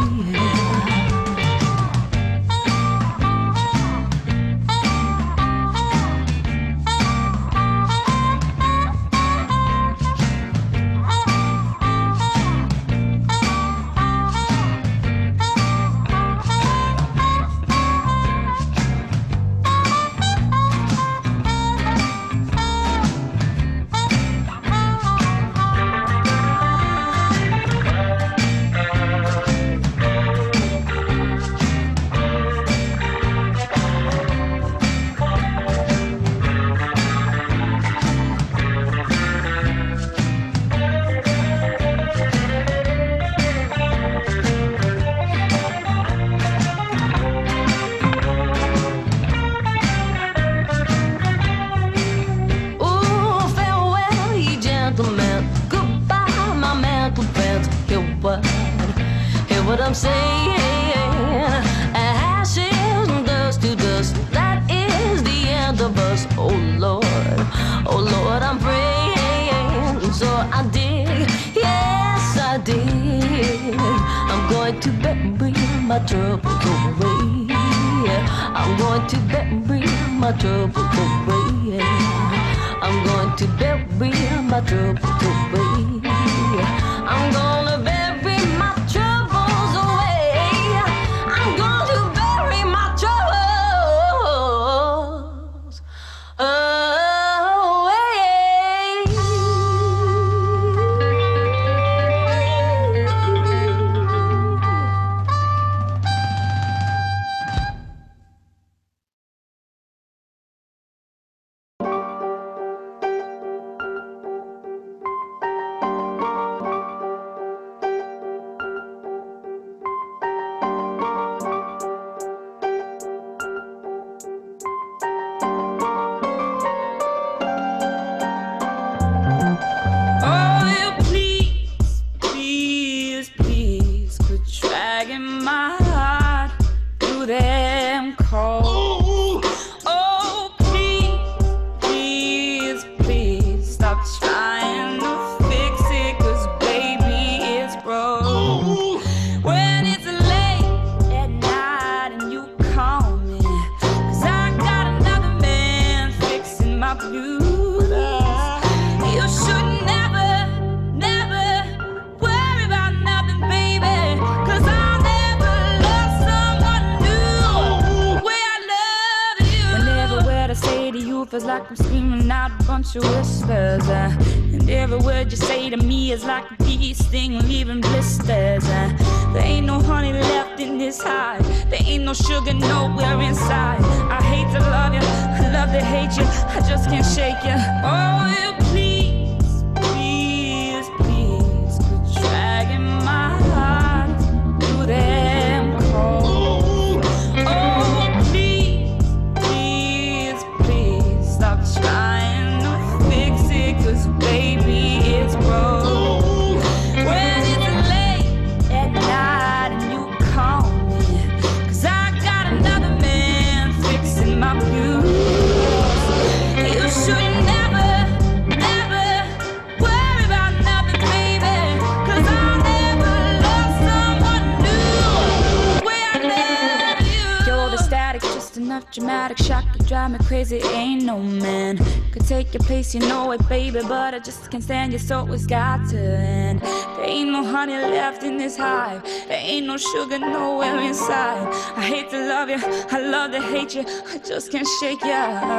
What I'm saying, ashes and dust to dust, that is the end of us. Oh Lord, I'm praying. So I did, yes I did. I'm going to bury my troubles away. I'm going to bury my troubles away. I'm going to bury my troubles away. I'm gonna bury my troubles away. I'm going to bury my troubles like I'm screaming out a bunch of whispers, and every word you say to me is like a bee sting leaving blisters. There ain't no honey left in this hive, there ain't no sugar nowhere inside. I hate to love you, I love to hate you, I just can't shake you. Oh, will you please, please, please quit dragging my heart through them cold. Oh, stop trying to fix it, 'cause baby, it's broke. When it's late at night and you call me, 'cause I got another man fixing my views. You should never, never worry about nothing, baby, 'cause I'll never love someone new the way I love you. You're the static, just enough dramatic shock to drive me crazy. Ain't no man could take your place, you know it, baby, but I just can't stand you, so it's got to end. There ain't no honey left in this hive, there ain't no sugar nowhere inside. I hate to love you, I love to hate you, I just can't shake you.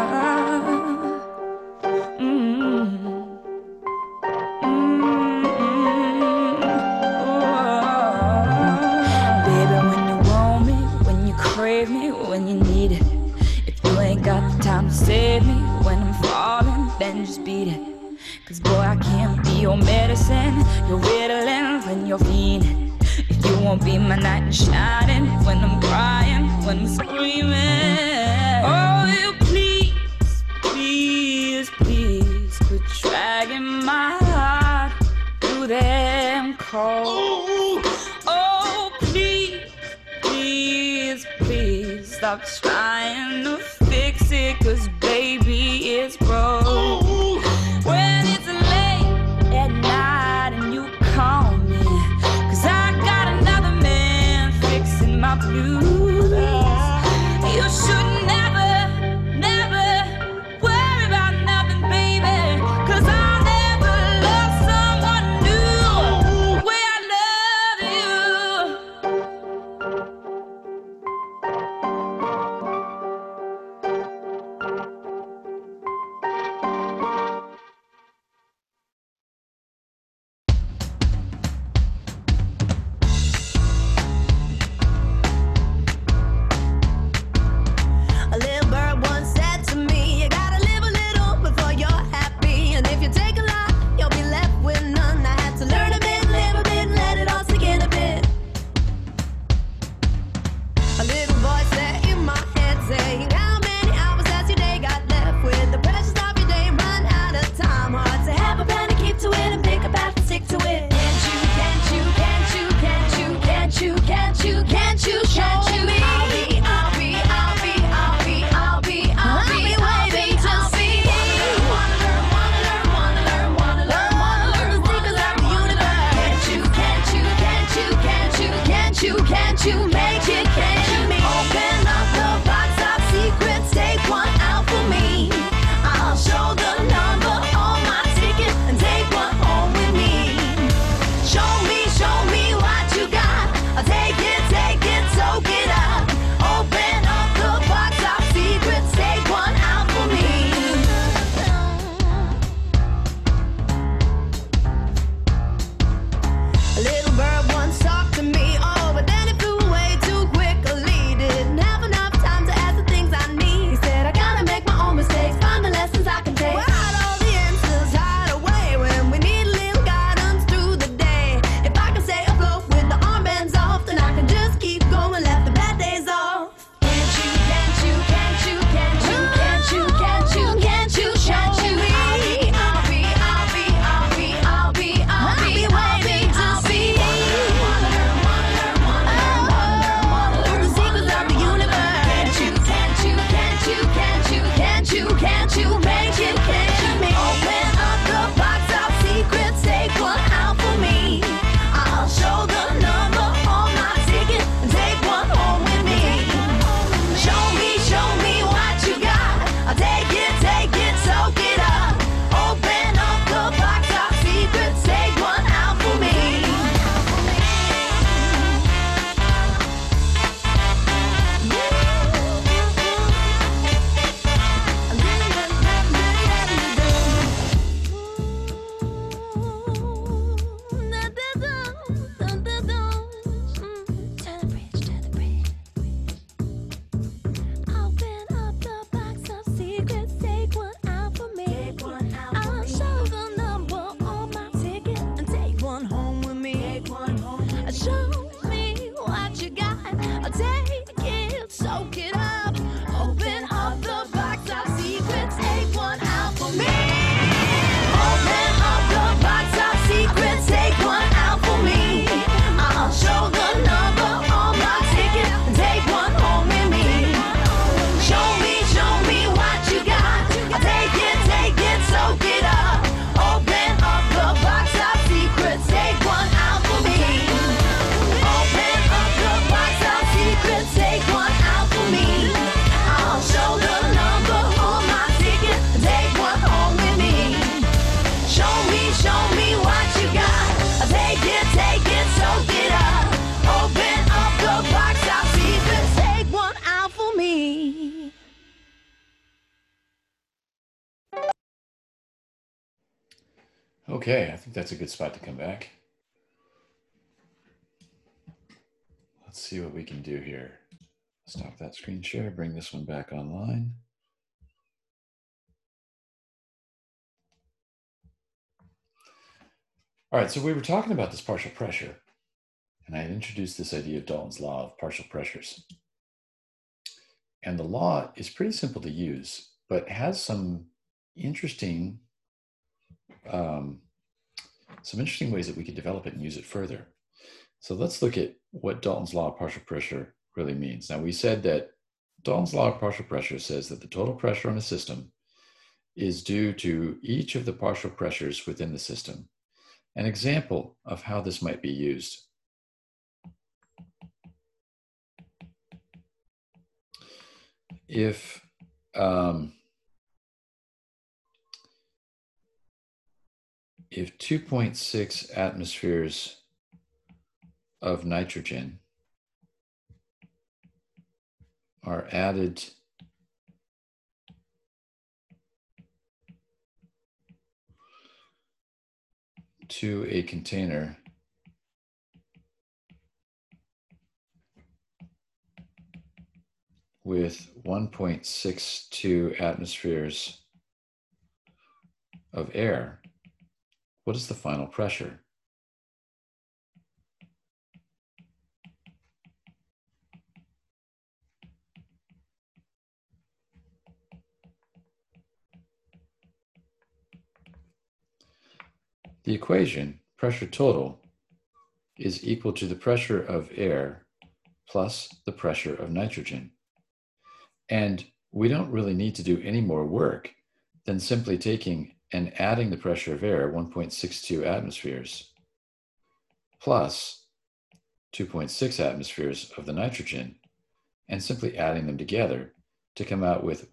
Baby, when you want me, when you crave me, when you need it, if you ain't got the time to save me, just beat it. Cause boy, I can't be your medicine. You're riddling when you're fiending. If you won't be my knight in shining, when I'm crying, when I'm screaming. Oh, you please, please, please quit dragging my heart through them cold. Oh, please, please, please stop trying to fix it, cause baby, it's broke. When it's late at night and you call me, cause I got another man fixing my blues. You should never, never worry about nothing, baby, cause I'll never love someone new the way I love A little bird once said to me, you gotta live a little before you're happy. And if you take a lot, you'll be left with none. I had to learn a bit, live a bit, let it all sink in a bit. A little voice there in my head saying, how many hours has your day got left? With the pressures of your day run out of time. Hard to have a plan to keep to it and pick a path and stick to it. Can't you, can't you, can't you, can't you, can't you, can't you, can't you show me? Can't you make it? Can't you open up the box of secrets? Take one out for me. I'll show the number on my ticket and take one home with me. Show me what you got. I'll take it, soak it up. Open up the box of secrets. Take one out for me. A little bird once talked to me. But then it flew away too quickly. Didn't have enough time to ask the things I need. He said I gotta make my own mistakes, find the lessons I can take. Well, hide all the answers, hide away when we need a little guidance through the day. If I can stay afloat with the armbands off, then I can just keep going, left the bad days off. Can't you, can't you, can't you, can't you, can't you, can't you, can't you show me? I'll be waiting to see. Can't you make it? Can't you open up the box of secrets? Take one out for me. I'll show the number on my ticket and take one home with me. Show me what you got. I'll take it, soak it up. Open up the box of secrets. Take one out for me. Open up the box of secrets, take one out for me. I'll show the number on my ticket and take one home with me. Show me what you got. I'll take it, soak it up. Open up the box of secrets, take one out for me. Open up the box of secrets, take one out for me. I'll show the number on my ticket and take one home with me. Show me what you got. I'll take it, soak it up. Open up the box of secrets, take one out for me. Open up the box of secrets, take one out for me. I'll show the number on my ticket and take one home with me. Show me what you got. I'll take it, soak it up. Open up the box of secrets, take one out for me. Okay, I think that's a good spot to come back. Let's see what we can do here. Stop that screen share, bring this one back online. All right, so we were talking about this partial pressure, and I had introduced this idea of Dalton's law of partial pressures. And the law is pretty simple to use, but has some interesting ways that we could develop it and use it further. So let's look at what Dalton's law of partial pressure really means. Now, we said that Dalton's law of partial pressure says that the total pressure on a system is due to each of the partial pressures within the system. An example of how this might be used. If 2.6 atmospheres of nitrogen are added to a container with 1.62 atmospheres of air, what is the final pressure? The equation, pressure total, is equal to the pressure of air plus the pressure of nitrogen. And we don't really need to do any more work than simply taking and adding the pressure of air, 1.62 atmospheres, plus 2.6 atmospheres of the nitrogen, and simply adding them together to come out with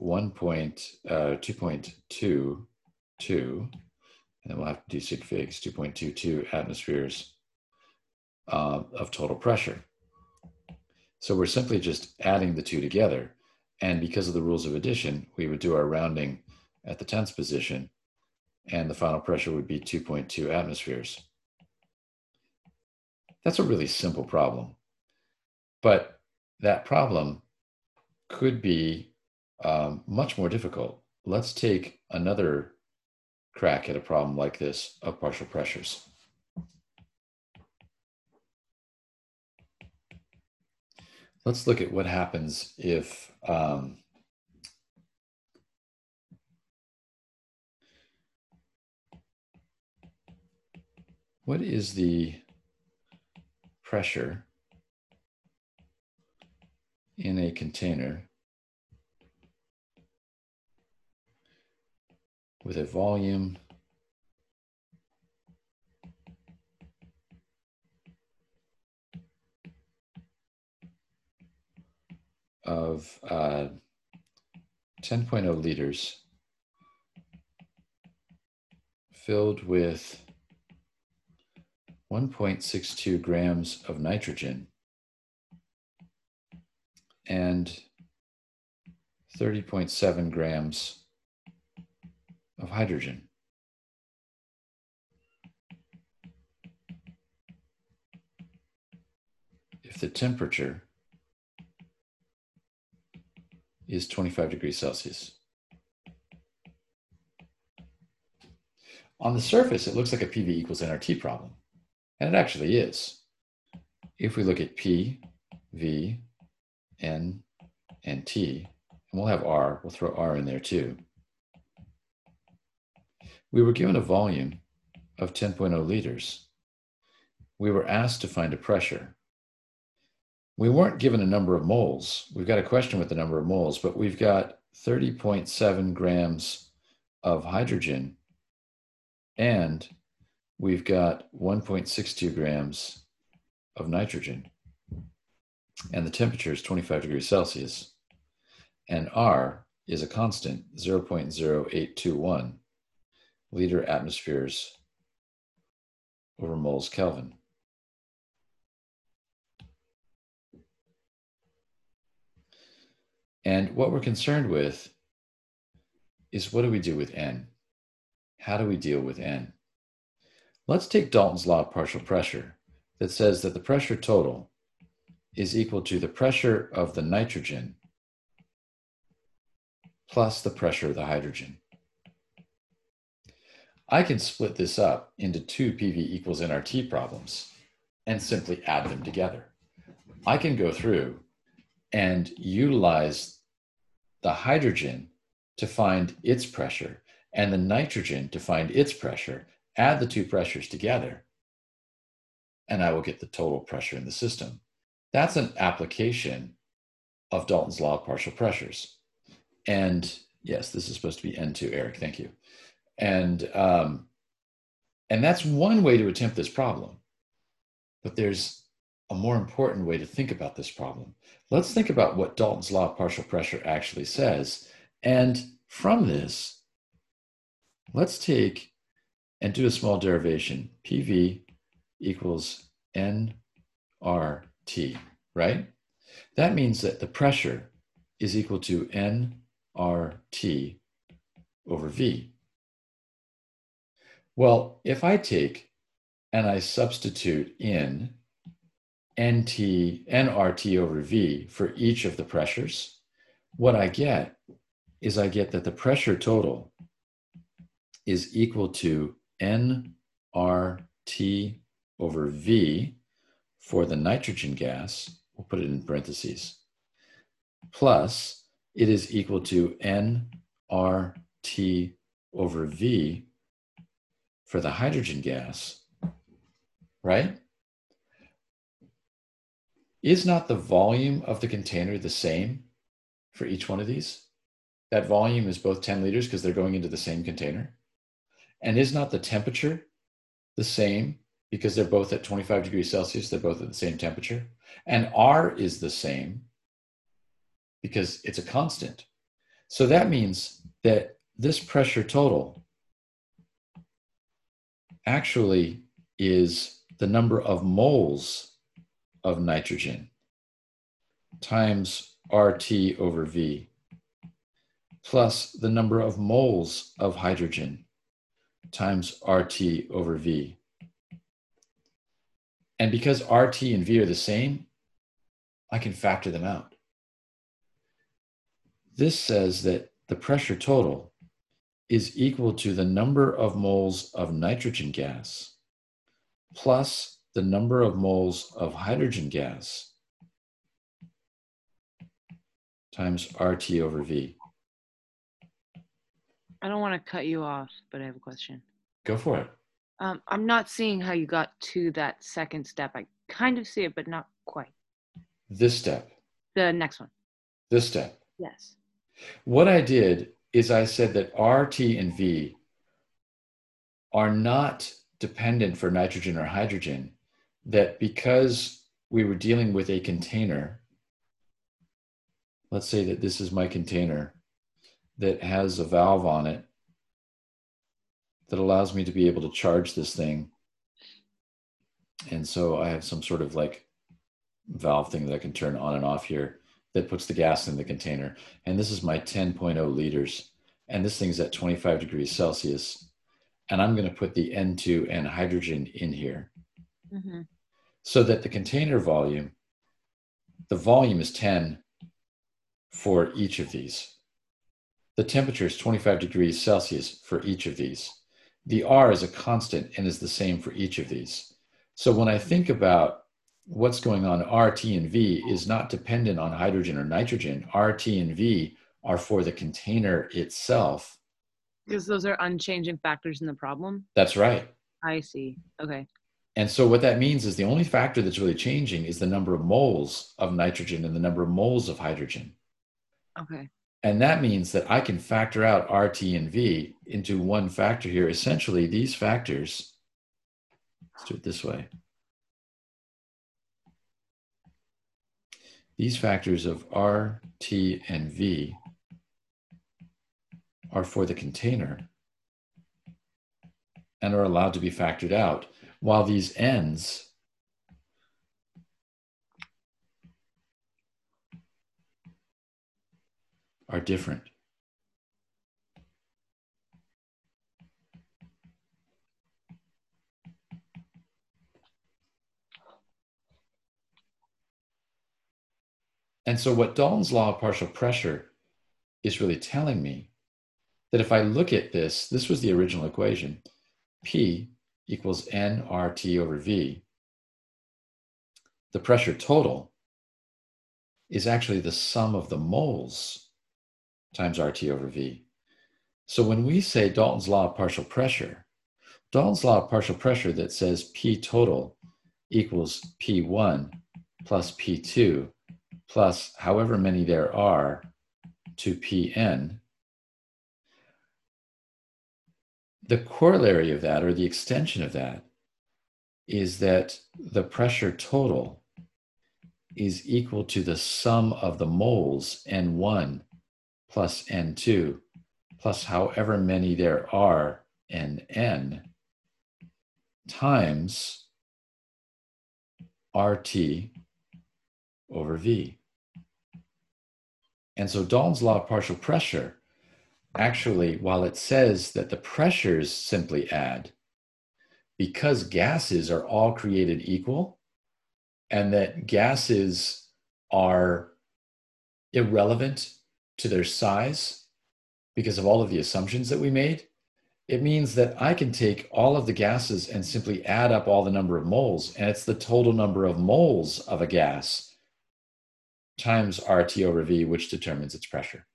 2.22, and then we'll have to do sig figs, 2.22 atmospheres of total pressure. So we're simply just adding the two together. And because of the rules of addition, we would do our rounding at the tenths position, and the final pressure would be 2.2 atmospheres. That's a really simple problem. But that problem could be much more difficult. Let's take another crack at a problem like this of partial pressures. Let's look at what happens if what is the pressure in a container with a volume of 10.0 liters filled with 1.62 grams of nitrogen and 30.7 grams of hydrogen. If the temperature is 25 degrees Celsius. On the surface, it looks like a PV equals nRT problem, and it actually is. If we look at P, V, N, and T, and we'll have R, we'll throw R in there too. We were given a volume of 10.0 liters. We were asked to find a pressure. We weren't given a number of moles. We've got a question with the number of moles, but we've got 30.7 grams of hydrogen, and we've got 1.62 grams of nitrogen. And the temperature is 25 degrees Celsius. And R is a constant, 0.0821 liter atmospheres over moles Kelvin. And what we're concerned with is, what do we do with N? How do we deal with N? Let's take Dalton's law of partial pressure that says that the pressure total is equal to the pressure of the nitrogen plus the pressure of the hydrogen. I can split this up into two PV equals nRT problems and simply add them together. I can go through and utilize the hydrogen to find its pressure and the nitrogen to find its pressure, add the two pressures together, and I will get the total pressure in the system. That's an application of Dalton's law of partial pressures. And yes, this is supposed to be N2, Eric, thank you. And that's one way to attempt this problem. But there's a more important way to think about this problem. Let's think about what Dalton's law of partial pressure actually says. And from this, let's take and do a small derivation. PV equals nRT, right? That means that the pressure is equal to nRT over V. Well, if I take and I substitute in nRT over V for each of the pressures, what I get is I get that the pressure total is equal to nRT over V for the nitrogen gas, we'll put it in parentheses, plus it is equal to nRT over V for the hydrogen gas, right? Is not the volume of the container the same for each one of these? That volume is both 10 liters because they're going into the same container. And is not the temperature the same because they're both at 25 degrees Celsius, they're both at the same temperature? And R is the same because it's a constant. So that means that this pressure total actually is the number of moles of nitrogen times RT over V plus the number of moles of hydrogen times RT over V. And because RT and V are the same, I can factor them out. This says that the pressure total is equal to the number of moles of nitrogen gas plus the number of moles of hydrogen gas times RT over V. I don't want to cut you off, but I have a question. Go for it. I'm not seeing how you got to that second step. I kind of see it, but not quite. This step. The next one. This step. Yes. What I did is I said that RT and V are not dependent for nitrogen or hydrogen, that because we were dealing with a container, let's say that this is my container that has a valve on it that allows me to be able to charge this thing. And so I have some sort of like valve thing that I can turn on and off here that puts the gas in the container. And this is my 10.0 liters. And this thing's at 25 degrees Celsius. And I'm going to put the N2 and hydrogen in here. Mm-hmm. So that the container volume, the volume is 10 for each of these. The temperature is 25 degrees Celsius for each of these. The R is a constant and is the same for each of these. So when I think about what's going on, RT and V is not dependent on hydrogen or nitrogen. RT and V are for the container itself. Because those are unchanging factors in the problem? That's right. I see. Okay. And so what that means is the only factor that's really changing is the number of moles of nitrogen and the number of moles of hydrogen. Okay. And that means that I can factor out RT and V into one factor here. Essentially, these factors, let's do it this way. These factors of RT and V are for the container and are allowed to be factored out, while these N's are different. And so what Dalton's law of partial pressure is really telling me that if I look at this, this was the original equation. P equals nRT over V, the pressure total is actually the sum of the moles times RT over V. So when we say Dalton's law of partial pressure, Dalton's law of partial pressure that says P total equals P1 plus P2 plus however many there are to Pn, the corollary of that, or the extension of that, is that the pressure total is equal to the sum of the moles, N1 plus N2, plus however many there are, Nn, times RT over V. And so Dalton's law of partial pressure, actually, while it says that the pressures simply add, because gases are all created equal, and that gases are irrelevant to their size because of all of the assumptions that we made, it means that I can take all of the gases and simply add up all the number of moles, and it's the total number of moles of a gas times RT over V, which determines its pressure.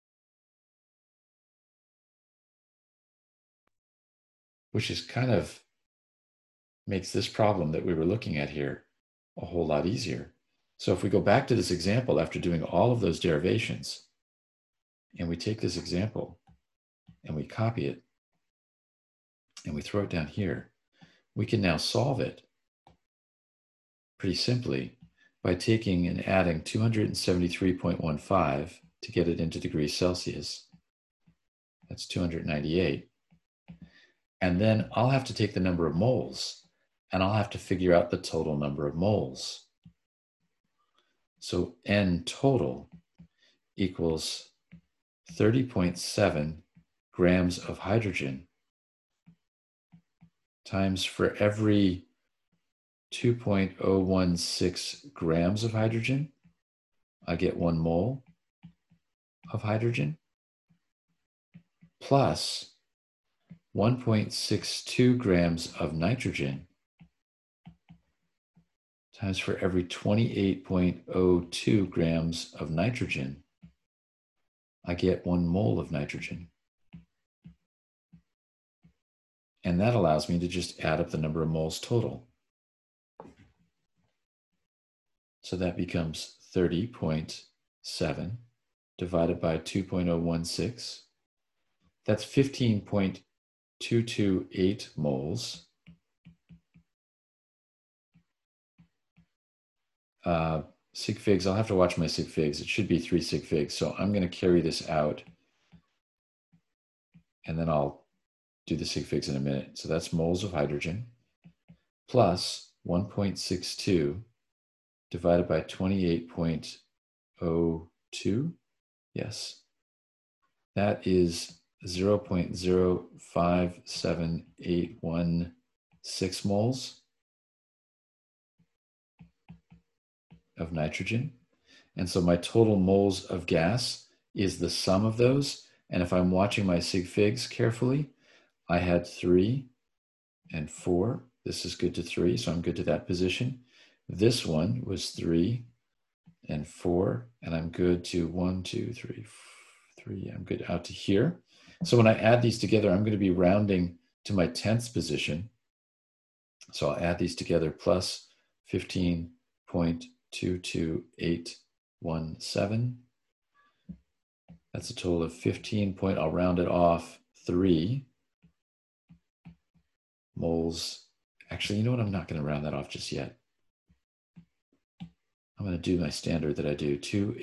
Which is kind of makes this problem that we were looking at here a whole lot easier. So if we go back to this example after doing all of those derivations, and we take this example and we copy it and we throw it down here, we can now solve it pretty simply by taking and adding 273.15 to get it into degrees Celsius. That's 298. And then I'll have to take the number of moles, and I'll have to figure out the total number of moles. So N total equals 30.7 grams of hydrogen times for every 2.016 grams of hydrogen, I get 1 mole of hydrogen, plus 1.62 grams of nitrogen times for every 28.02 grams of nitrogen, I get 1 mole of nitrogen. And that allows me to just add up the number of moles total. So that becomes 30.7 divided by 2.016. That's 15.228 moles. Sig figs, I'll have to watch my sig figs. It should be 3 sig figs. So I'm going to carry this out, and then I'll do the sig figs in a minute. So that's moles of hydrogen plus 1.62 divided by 28.02. Yes, that is 0.057816 moles of nitrogen. And so my total moles of gas is the sum of those. And if I'm watching my sig figs carefully, I had 3 and 4. This is good to 3, so I'm good to that position. This one was 3 and 4, and I'm good to 1, 2, 3, 3. I'm good out to here. So when I add these together, I'm going to be rounding to my 10th position. So I'll add these together plus 15.22817. That's a total of 15 point, I'll round it off, 3 moles. Actually, you know what? I'm not going to round that off just yet. I'm going to do my standard that I do,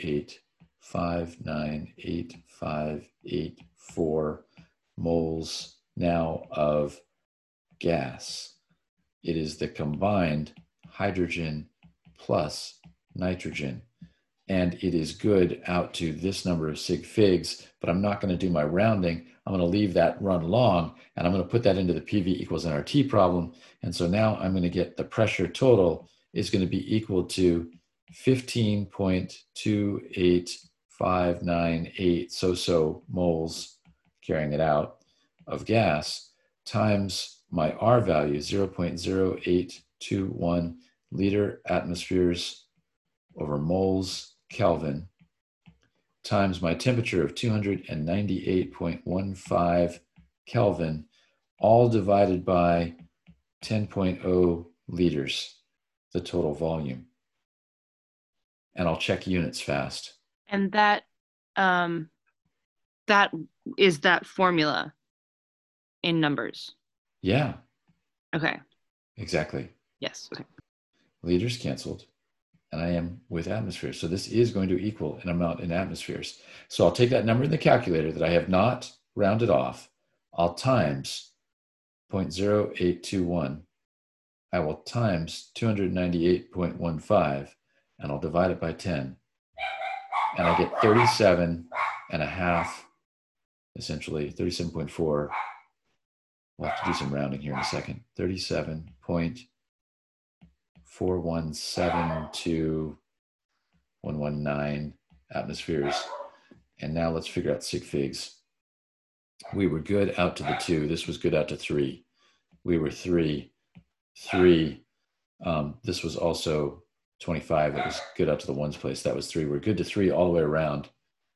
2859858 moles now of gas. It is the combined hydrogen plus nitrogen. And it is good out to this number of sig figs, but I'm not going to do my rounding. I'm going to leave that run long, and I'm going to put that into the PV equals nRT problem. And so now I'm going to get the pressure total is going to be equal to 15.28598 moles, carrying it out, of gas times my R value, 0.0821 liter atmospheres over moles Kelvin, times my temperature of 298.15 Kelvin, all divided by 10.0 liters, the total volume. And I'll check units fast. And that that is that formula in numbers. Yeah, Okay. exactly. Yes. Okay. Liters canceled, and I am with atmospheres. So this is going to equal an amount in atmospheres. So I'll take that number in the calculator that I have not rounded off. I'll times 0.0821. I will times 298.15, and I'll divide it by 10. And I get 37.5, essentially 37.4. We'll have to do some rounding here in a second. 37.4172.119 atmospheres. And now let's figure out sig figs. We were good out to the 2. This was good out to 3. We were 3. This was also 25. That was good out to the 1's place. That was 3. We're good to 3 all the way around.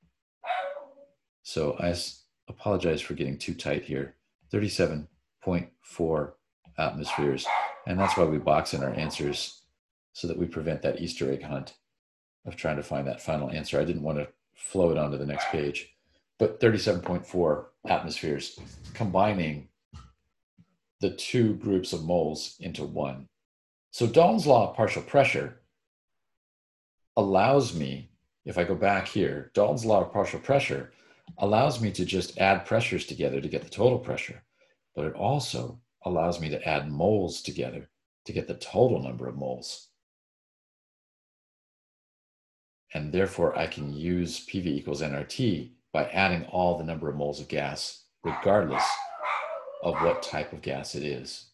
So I apologize for getting too tight here. 37.4 atmospheres. And that's why we box in our answers, so that we prevent that Easter egg hunt of trying to find that final answer. I didn't want to flow it onto the next page. But 37.4 atmospheres, combining the 2 groups of moles into 1. So Dalton's law of partial pressure allows me, if I go back here, Dalton's law of partial pressure allows me to just add pressures together to get the total pressure, but it also allows me to add moles together to get the total number of moles. And therefore I can use PV equals nRT by adding all the number of moles of gas, regardless of what type of gas it is.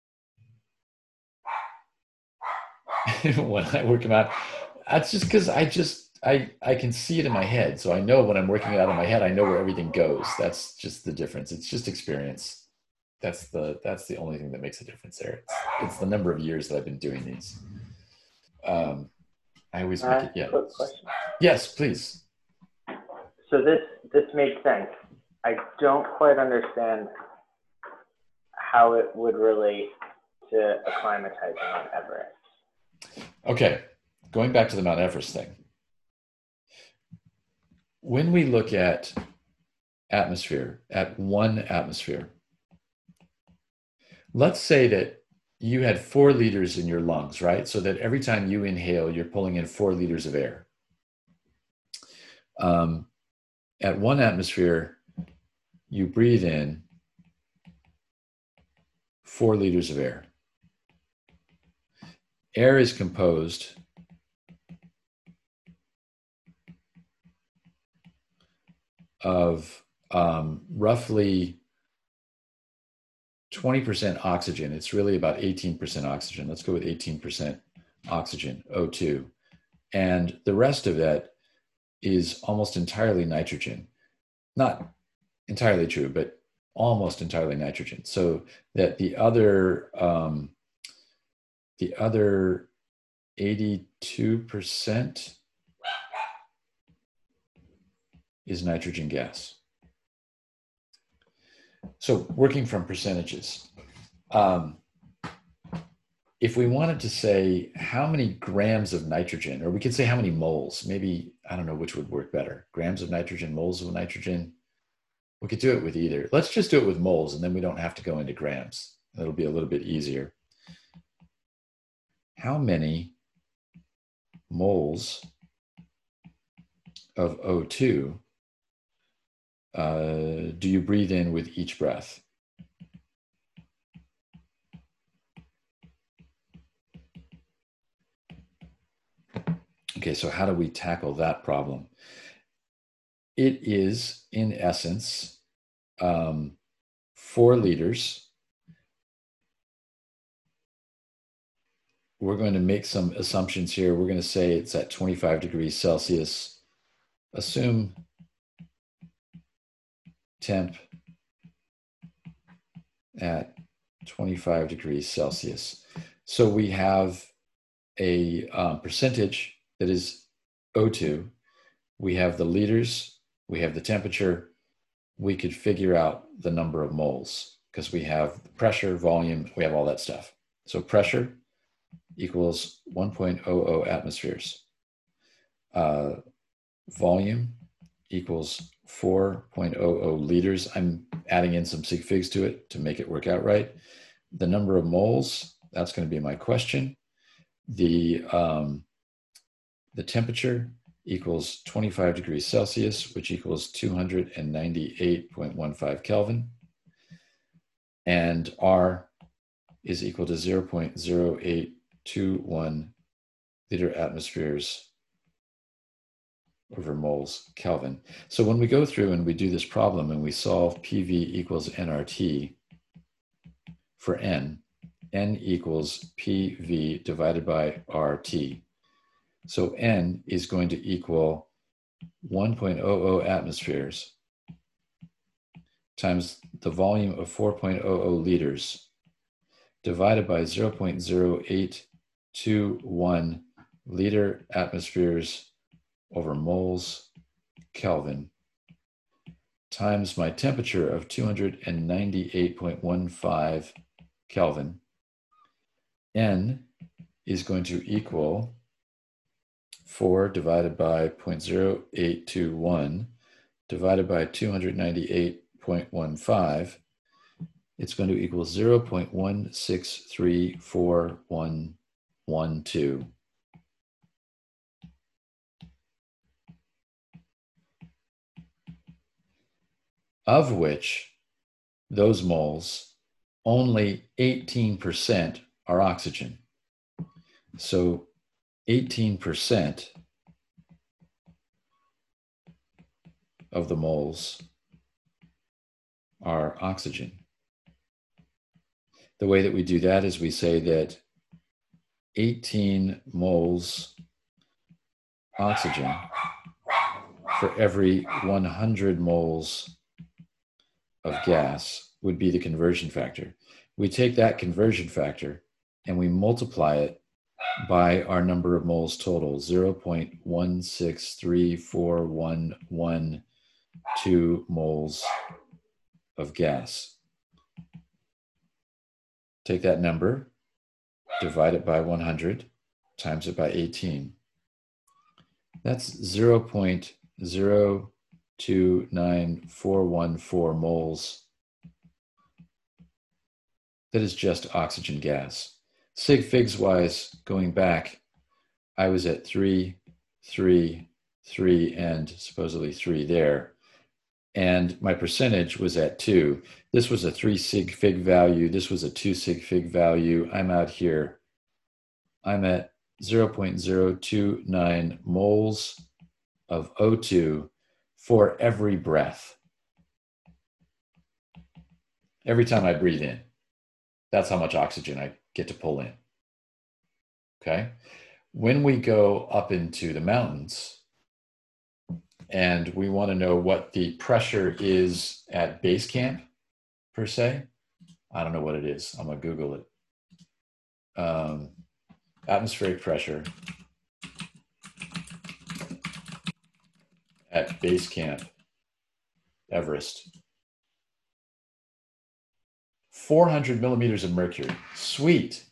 When I work them out, that's just because I can see it in my head. So I know when I'm working it out in my head, I know where everything goes. That's just the difference. It's just experience. That's the only thing that makes a difference there. It's the number of years that I've been doing these. I always make it, yeah. Quick question. Yes, please. So this makes sense. I don't quite understand how it would relate to acclimatizing on Everest. Okay, going back to the Mount Everest thing. When we look at atmosphere, at 1 atmosphere, let's say that you had 4 liters in your lungs, right? So that every time you inhale, you're pulling in 4 liters of air. At 1 atmosphere, you breathe in 4 liters of air. Air is composed of roughly 20% oxygen. It's really about 18% oxygen. Let's go with 18% oxygen, O2. And the rest of that is almost entirely nitrogen. Not entirely true, but almost entirely nitrogen. So that the other 82% is nitrogen gas. So working from percentages, if we wanted to say how many grams of nitrogen, or we could say how many moles, maybe, I don't know which would work better, grams of nitrogen, moles of nitrogen. We could do it with either. Let's just do it with moles, and then we don't have to go into grams. That'll be a little bit easier. How many moles of O2 do you breathe in with each breath? Okay, so how do we tackle that problem? It is, in essence, 4 liters. We're going to make some assumptions here. We're going to say it's at 25 degrees Celsius. Assume temp at 25 degrees Celsius. So we have a percentage that is O2. We have the liters, we have the temperature. We could figure out the number of moles because we have pressure, volume, we have all that stuff. So pressure equals 1.00 atmospheres. Volume equals 4.00 liters. I'm adding in some sig figs to it to make it work out right. The number of moles, that's going to be my question. The temperature equals 25 degrees Celsius, which equals 298.15 Kelvin. And R is equal to 0.0821 liter atmospheres over moles Kelvin. So when we go through and we do this problem and we solve PV equals nRT for N equals PV divided by RT. So N is going to equal 1.00 atmospheres times the volume of 4.00 liters divided by 0.0821 liter atmospheres over moles Kelvin times my temperature of 298.15 Kelvin. N is going to equal 4 divided by 0.0821 divided by 298.15. It's going to equal 0.16341112. Of which those moles, only 18% are oxygen. So 18% of the moles are oxygen. The way that we do that is we say that 18 moles oxygen for every 100 moles of gas would be the conversion factor. We take that conversion factor and we multiply it by our number of moles total, 0.16341112 moles of gas. Take that number, divide it by 100, times it by 18. That's 0.029414 moles. That is just oxygen gas. Sig figs wise, going back, I was at 3, 3, 3, and supposedly 3 there. And my percentage was at 2. This was a 3 sig fig value. This was a 2 sig fig value. I'm out here. I'm at 0.029 moles of O2 for every breath. Every time I breathe in, that's how much oxygen I get to pull in. Okay? When we go up into the mountains and we want to know what the pressure is at base camp, per se, I don't know what it is. I'm going to Google it. Atmospheric pressure at base camp, Everest. 400 millimeters of mercury. Sweet.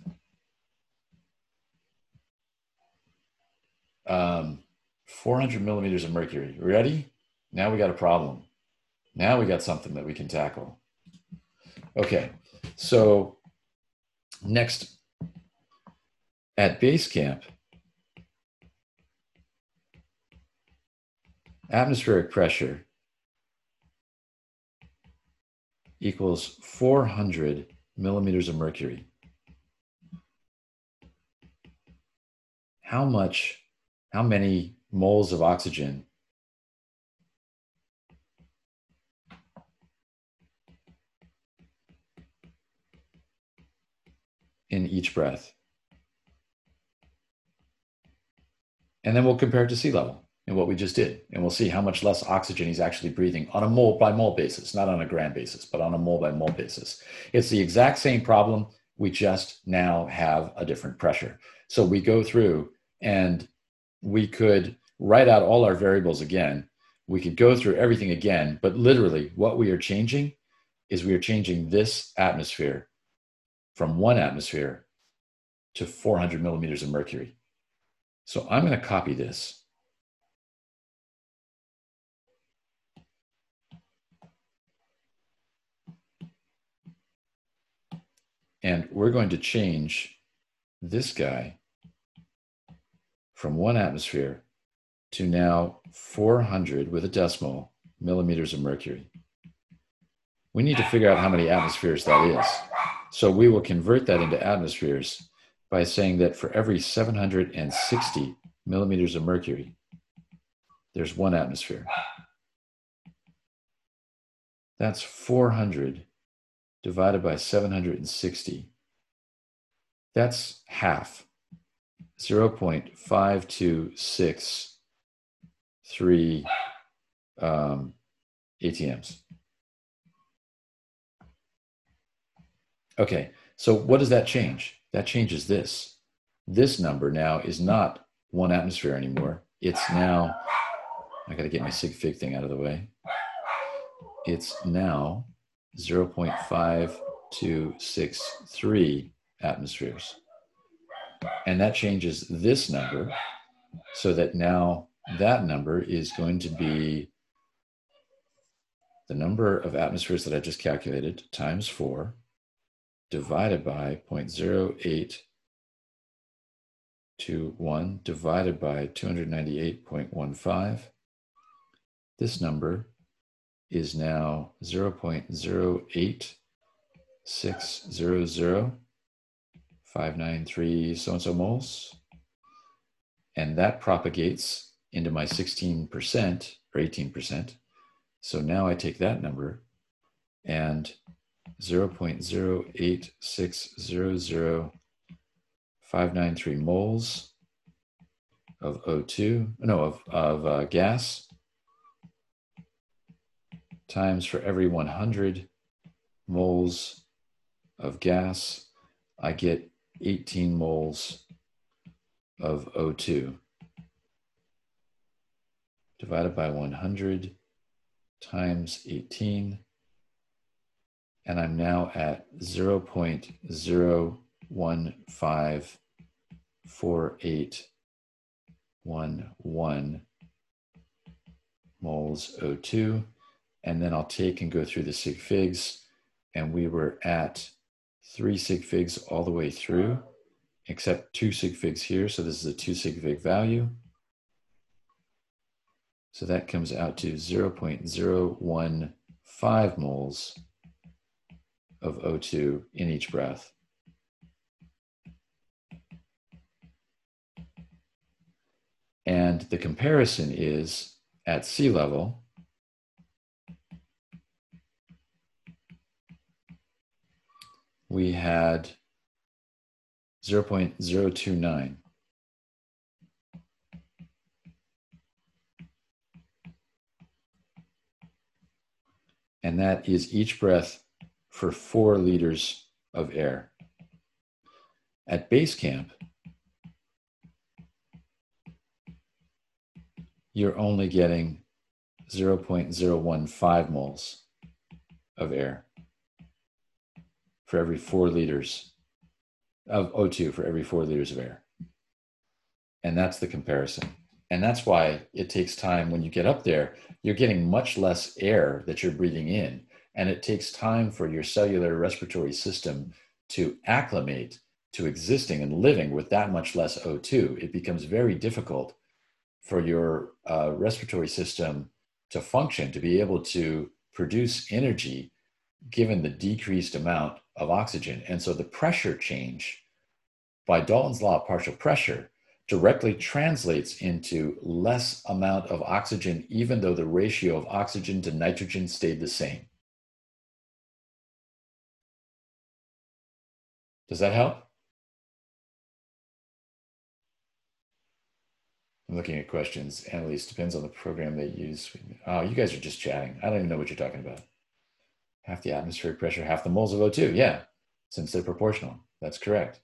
400 millimeters of mercury. Ready? Now we got a problem. Now we got something that we can tackle. Okay, so next, at base camp, atmospheric pressure equals 400 millimeters of mercury. How many moles of oxygen in each breath? And then we'll compare it to sea level. in what we just did. And we'll see how much less oxygen he's actually breathing on a mole by mole basis, not on a gram basis, but on a mole by mole basis. It's the exact same problem. We just now have a different pressure. So we go through and we could write out all our variables again. We could go through everything again, but literally what we are changing is we are changing this atmosphere from 1 atmosphere to 400 millimeters of mercury. So I'm going to copy this. And we're going to change this guy from 1 atmosphere to now 400 with a decimal millimeters of mercury. We need to figure out how many atmospheres that is. So we will convert that into atmospheres by saying that for every 760 millimeters of mercury, there's 1 atmosphere. That's 400 divided by 760. That's half, 0.5263 ATMs. Okay, so what does that change? That changes this. This number now is not 1 atmosphere anymore. It's now, I got to get my sig fig thing out of the way. It's now 0.5263 atmospheres. And that changes this number so that now that number is going to be the number of atmospheres that I just calculated times 4 divided by 0.0821 divided by 298.15. This number is now 0.08600593 so-and-so moles. And that propagates into my 16% or 18%. So now I take that number and 0.08600593 moles of O2, no, of gas, times for every 100 moles of gas, I get 18 moles of O2 divided by 100 times 18. And I'm now at 0.0154811 moles O2. And then I'll take and go through the sig figs. And we were at 3 sig figs all the way through, except 2 sig figs here. So this is a 2 sig fig value. So that comes out to 0.015 moles of O2 in each breath. And the comparison is at sea level, we had 0.029. And that is each breath for 4 liters of air. At base camp, you're only getting 0.015 moles of air for every 4 liters of O2 for every 4 liters of air. And that's the comparison. And that's why it takes time when you get up there, you're getting much less air that you're breathing in. And it takes time for your cellular respiratory system to acclimate to existing and living with that much less O2. It becomes very difficult for your respiratory system to function, to be able to produce energy given the decreased amount of oxygen. And so the pressure change by Dalton's law of partial pressure directly translates into less amount of oxygen, even though the ratio of oxygen to nitrogen stayed the same. Does that help? I'm looking at questions. Annalise, depends on the program they use. Oh, you guys are just chatting. I don't even know what you're talking about. Half the atmospheric pressure, half the moles of O2. Yeah, since they're proportional. That's correct.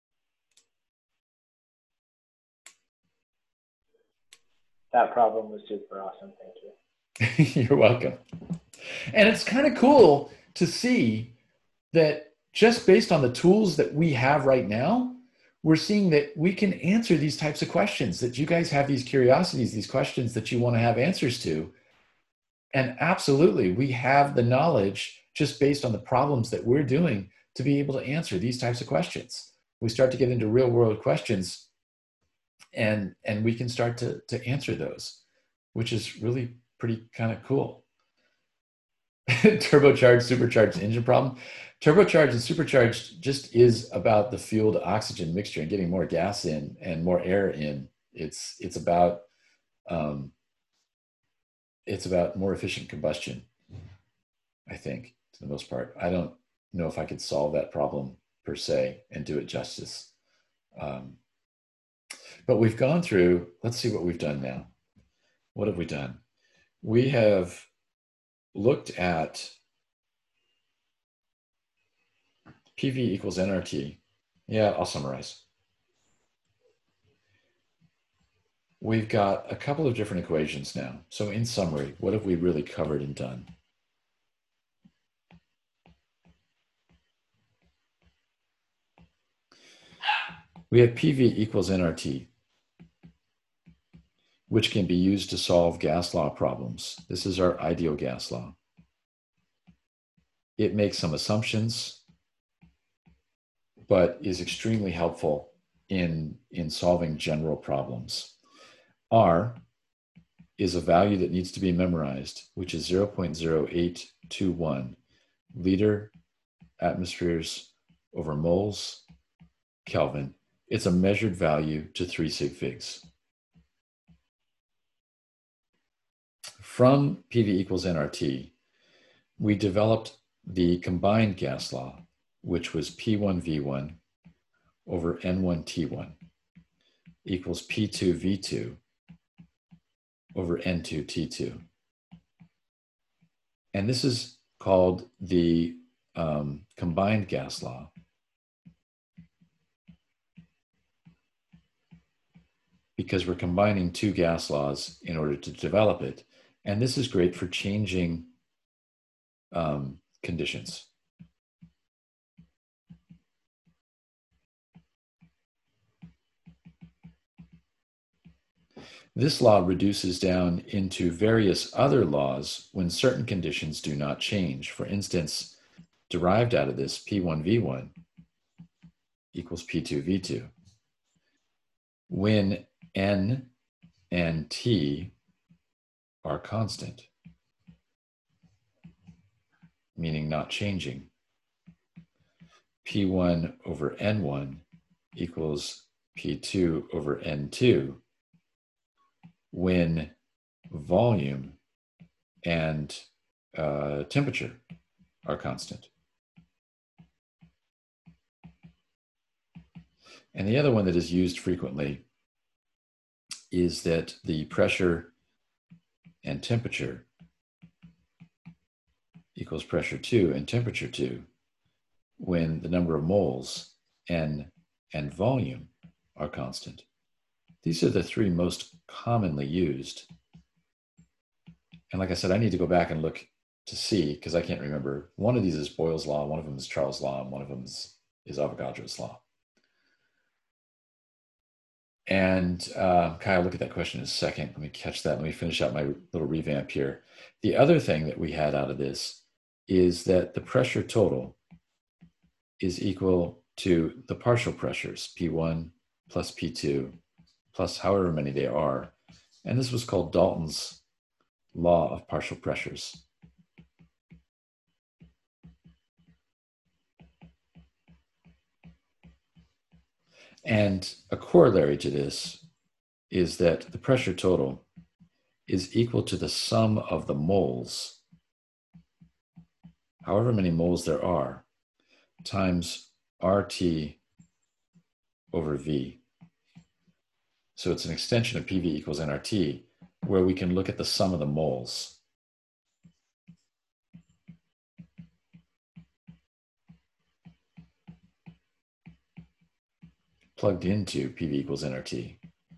That problem was super awesome. Thank you. You're welcome. And it's kind of cool to see that just based on the tools that we have right now, we're seeing that we can answer these types of questions, that you guys have these curiosities, these questions that you want to have answers to. And absolutely, we have the knowledge just based on the problems that we're doing to be able to answer these types of questions. We start to get into real world questions and we can start to answer those, which is really pretty kind of cool. Turbocharged, supercharged engine problem. Turbocharged and supercharged just is about the fuel to oxygen mixture and getting more gas in and more air in. It's about more efficient combustion, I think, to the most part. I don't know if I could solve that problem per se and do it justice. But we've gone through, let's see what we've done now. What have we done? We have looked at PV equals nRT. Yeah, I'll summarize. We've got a couple of different equations now. So in summary, what have we really covered and done? We have PV equals nRT, which can be used to solve gas law problems. This is our ideal gas law. It makes some assumptions, but is extremely helpful in solving general problems. R is a value that needs to be memorized, which is 0.0821 liter atmospheres over moles Kelvin. It's a measured value to 3 sig figs. From PV equals nRT, we developed the combined gas law, which was P1V1 over N1T1 equals P2V2 over N2T2. And this is called the combined gas law. Because we're combining two gas laws in order to develop it. And this is great for changing conditions. This law reduces down into various other laws when certain conditions do not change. For instance, derived out of this, P1V1 equals P2V2. When N and T are constant, meaning not changing, P1 over N1 equals P2 over N2 when volume and temperature are constant. And the other one that is used frequently is that the pressure and temperature equals pressure 2 and temperature 2 when the number of moles, N, and volume are constant. These are the three most commonly used. And like I said, I need to go back and look to see, because I can't remember. One of these is Boyle's law, one of them is Charles' law, and one of them is Avogadro's law. And Kyle, look at that question in a second. Let me catch that. Let me finish out my little revamp here. The other thing that we had out of this is that the pressure total is equal to the partial pressures, P1 plus P2 plus however many they are. And this was called Dalton's law of partial pressures. And a corollary to this is that the pressure total is equal to the sum of the moles, however many moles there are, times RT over V. So it's an extension of PV equals nRT, where we can look at the sum of the moles. Plugged into PV equals nRT.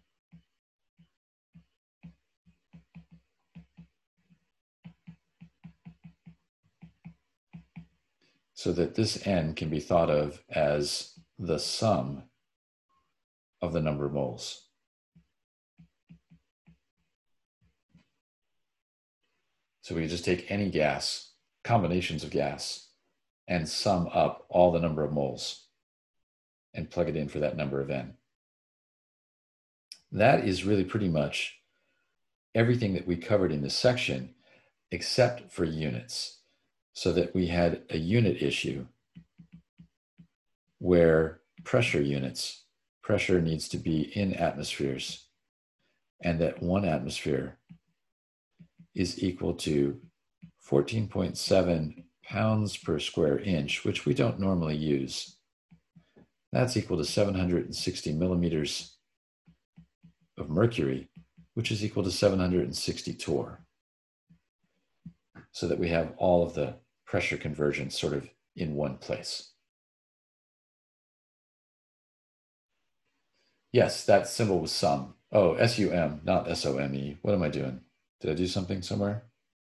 So that this n can be thought of as the sum of the number of moles. So we can just take any gas, combinations of gas, and sum up all the number of moles and plug it in for that number of n. That is really pretty much everything that we covered in this section, except for units, so that we had a unit issue where pressure units, pressure needs to be in atmospheres, and that 1 atmosphere is equal to 14.7 pounds per square inch, which we don't normally use. That's equal to 760 millimeters of mercury, which is equal to 760 torr. So that we have all of the pressure conversions sort of in one place. Yes, that symbol was sum. Oh, S-U-M, not S-O-M-E. What am I doing? Did I do something somewhere?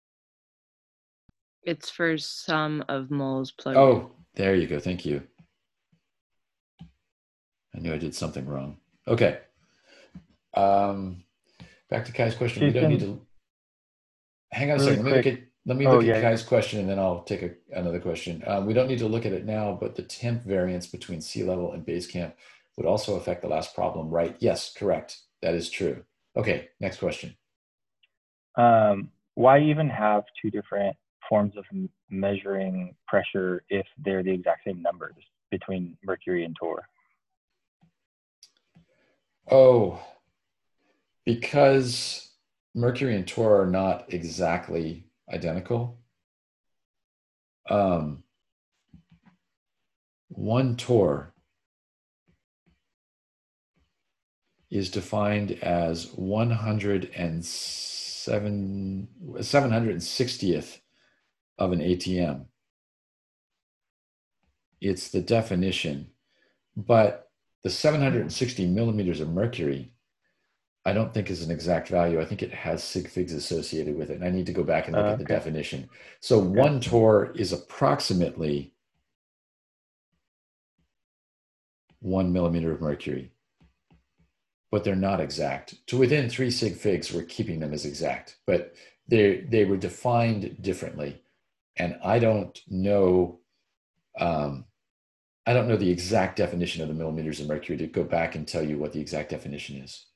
It's for sum of moles plugged Oh, there you go. Thank you. I knew I did something wrong. Okay. Back to Kai's question. We don't need to... Hang on a second. Let me look at Kai's question, and then I'll take another question. We don't need to look at it now, but the temp variance between sea level and base camp would also affect the last problem, right? Yes, correct. That is true. Okay, next question. Why even have two different forms of measuring pressure if they're the exact same numbers between mercury and torr? Oh, because mercury and torr are not exactly identical. 1 torr is defined as 760th of an ATM. It's the definition, but the 760 millimeters of mercury, I don't think is an exact value. I think it has sig figs associated with it, and I need to go back and look at the definition. So 1 torr is approximately 1 millimeter of mercury, but they're not exact. To within 3 sig figs, we're keeping them as exact, but they were defined differently, and I don't know. I don't know the exact definition of the millimeters of mercury to go back and tell you what the exact definition is.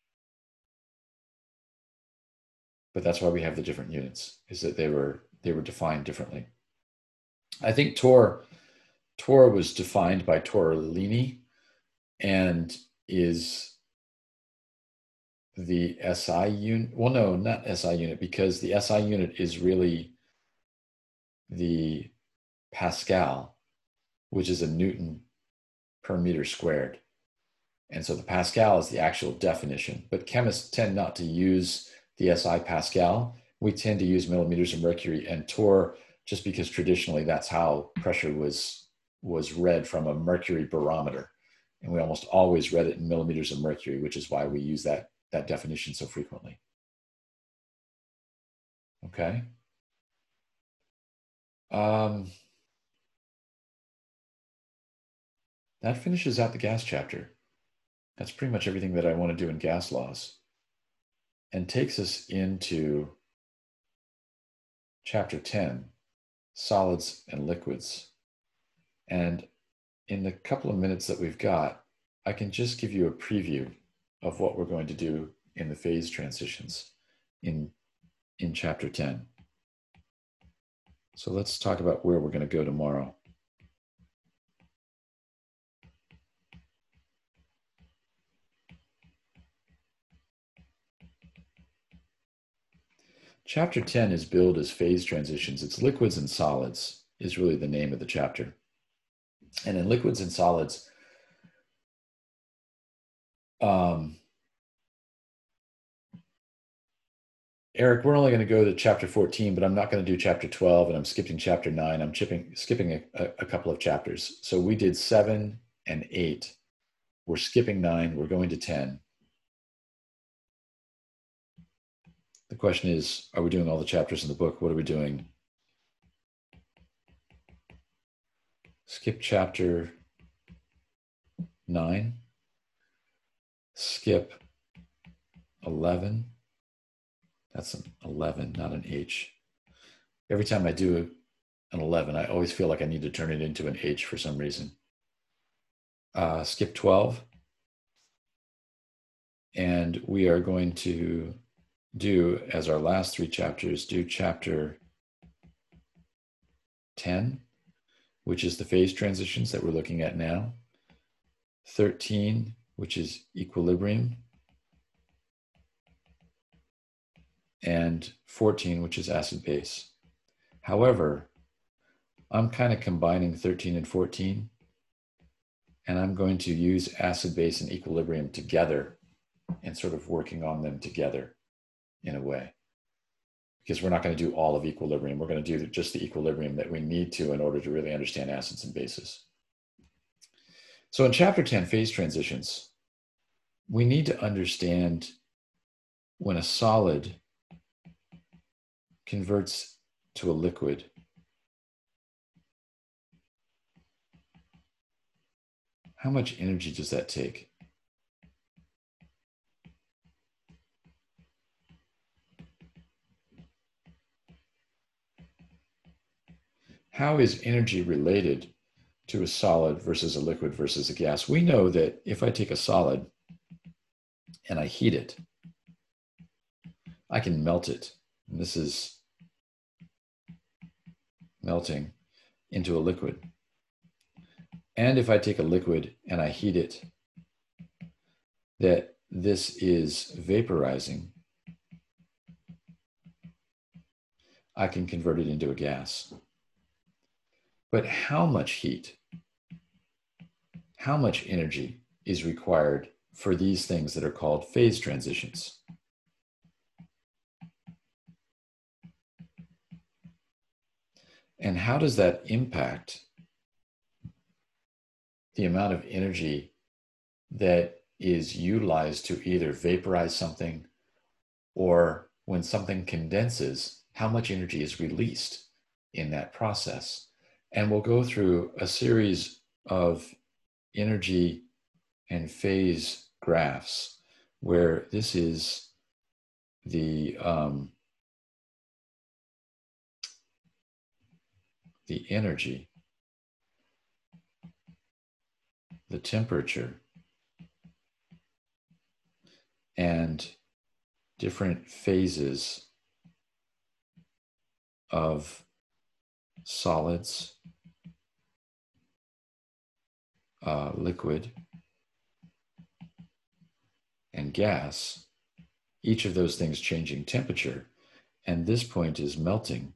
But that's why we have the different units, is that they were defined differently. I think torr was defined by Torrellini and is the SI unit. Well, no, not SI unit, because the SI unit is really the Pascal, which is a Newton per meter squared. And so the Pascal is the actual definition, but chemists tend not to use the SI Pascal. We tend to use millimeters of mercury and torr, just because traditionally that's how pressure was read from a mercury barometer. And we almost always read it in millimeters of mercury, which is why we use that definition so frequently. Okay. That finishes out the gas chapter. That's pretty much everything that I want to do in gas laws, and takes us into chapter 10, solids and liquids. And in the couple of minutes that we've got, I can just give you a preview of what we're going to do in the phase transitions in chapter 10. So let's talk about where we're going to go tomorrow. Chapter 10 is billed as phase transitions. It's liquids and solids is really the name of the chapter. And in liquids and solids, Eric, we're only going to go to chapter 14, but I'm not going to do chapter 12, and I'm skipping chapter 9. I'm skipping a couple of chapters. So we did 7 and 8. We're skipping 9. We're going to 10. The question is, are we doing all the chapters in the book? What are we doing? Skip chapter 9. Skip 11. That's an 11, not an H. Every time I do an 11, I always feel like I need to turn it into an H for some reason. Skip 12. And we are going to do, as our last 3 chapters, do chapter 10, which is the phase transitions that we're looking at now. 13, which is equilibrium. And 14, which is acid-base. However, I'm kind of combining 13 and 14, and I'm going to use acid-base and equilibrium together and sort of working on them together in a way. Because we're not going to do all of equilibrium. We're going to do just the equilibrium that we need to in order to really understand acids and bases. So in chapter 10, phase transitions, we need to understand when a solid converts to a liquid, how much energy does that take? How is energy related to a solid versus a liquid versus a gas? We know that if I take a solid and I heat it, I can melt it. And this is melting into a liquid. And if I take a liquid and I heat it, that this is vaporizing, I can convert it into a gas. But how much heat, how much energy is required for these things that are called phase transitions? And how does that impact the amount of energy that is utilized to either vaporize something, or when something condenses, how much energy is released in that process? And we'll go through a series of energy and phase graphs where this is the energy, the temperature, and different phases of solids, liquid, and gas, each of those things changing temperature. And this point is melting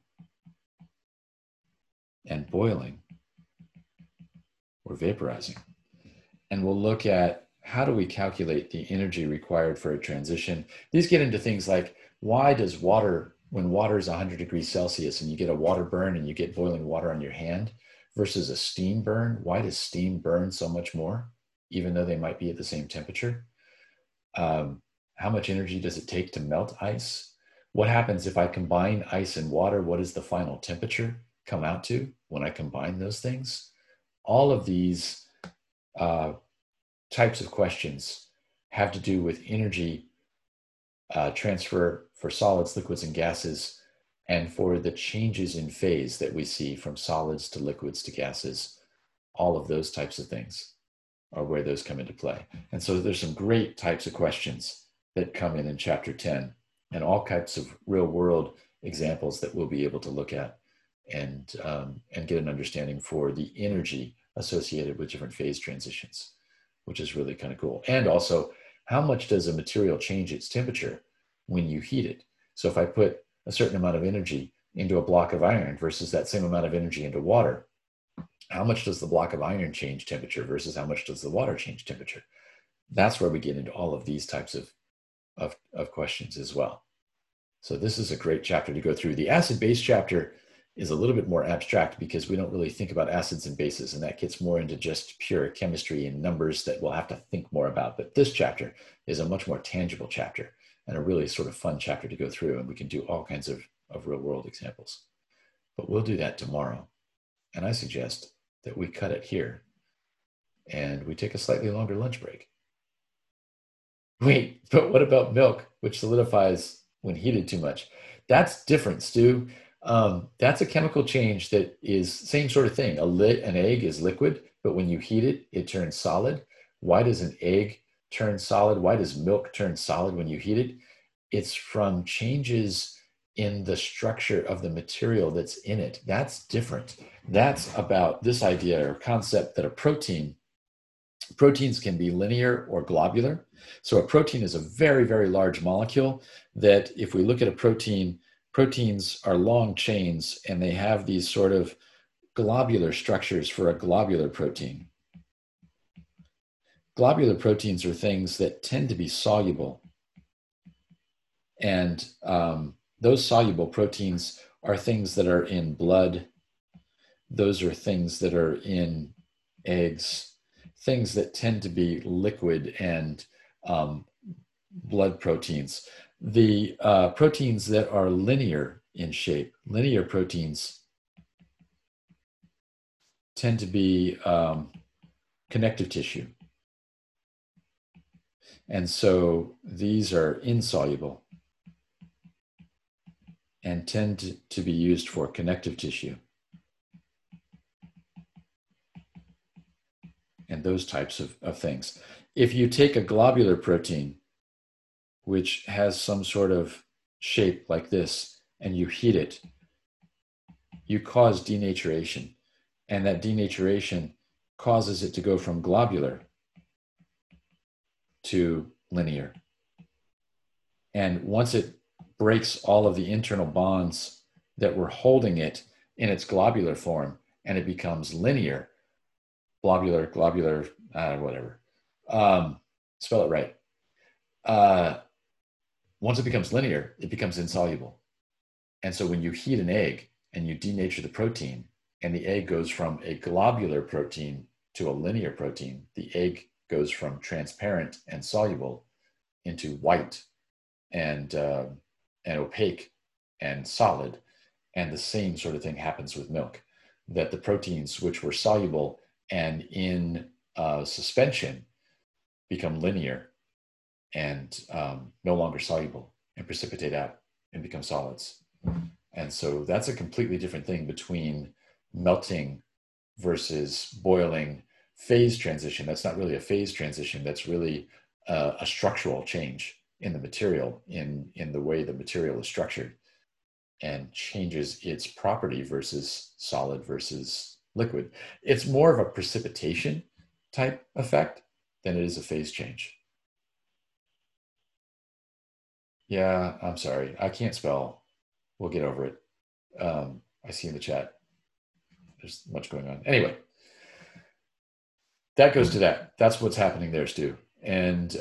and boiling or vaporizing. And we'll look at how do we calculate the energy required for a transition. These get into things like, why does water, when water is 100 degrees Celsius and you get a water burn and you get boiling water on your hand versus a steam burn, why does steam burn so much more, even though they might be at the same temperature? How much energy does it take to melt ice? What happens if I combine ice and water? What does the final temperature come out to when I combine those things? All of these types of questions have to do with energy transfer for solids, liquids, and gases, and for the changes in phase that we see from solids to liquids to gases. All of those types of things are where those come into play. And so there's some great types of questions that come in chapter 10, and all types of real world examples that we'll be able to look at and get an understanding for the energy associated with different phase transitions, which is really kind of cool. And also, how much does a material change its temperature when you heat it? So if I put a certain amount of energy into a block of iron versus that same amount of energy into water, how much does the block of iron change temperature versus how much does the water change temperature? That's where we get into all of these types of questions as well. So this is a great chapter to go through. The acid-base chapter is a little bit more abstract because we don't really think about acids and bases, and that gets more into just pure chemistry and numbers that we'll have to think more about. But this chapter is a much more tangible chapter and a really sort of fun chapter to go through, and we can do all kinds of real world examples. But we'll do that tomorrow. And I suggest that we cut it here and we take a slightly longer lunch break. Wait, but what about milk, which solidifies when heated too much? That's different, Stu. That's a chemical change that is same sort of thing. An egg is liquid, but when you heat it, it turns solid. Why does an egg turn solid? Why does milk turn solid when you heat it? It's from changes in the structure of the material that's in it. That's different. That's about this idea or concept that proteins can be linear or globular. So a protein is a very, very large molecule that if we look at a protein, proteins are long chains and they have these sort of globular structures for a globular protein. Globular proteins are things that tend to be soluble. And those soluble proteins are things that are in blood. Those are things that are in eggs, things that tend to be liquid and blood proteins. The proteins that are linear in shape, linear proteins tend to be connective tissue. And so these are insoluble and tend to be used for connective tissue. And those types of things. If you take a globular protein, which has some sort of shape like this, and you heat it, you cause denaturation. And that denaturation causes it to go from globular to linear. And once it breaks all of the internal bonds that were holding it in its globular form, and it becomes linear, globular, whatever. Spell it right. Once it becomes linear, it becomes insoluble. And so when you heat an egg and you denature the protein, and the egg goes from a globular protein to a linear protein, the egg goes from transparent and soluble into white and opaque and solid. And the same sort of thing happens with milk, that the proteins which were soluble and in suspension become linear and no longer soluble and precipitate out and become solids. And so that's a completely different thing between melting versus boiling phase transition. That's not really a phase transition. That's really a structural change in the material, in the way the material is structured, and changes its property versus solid versus liquid. It's more of a precipitation type effect than it is a phase change. Yeah, I'm sorry. I can't spell. We'll get over it. I see in the chat. There's much going on. Anyway, that goes to that. That's what's happening there, Stu. And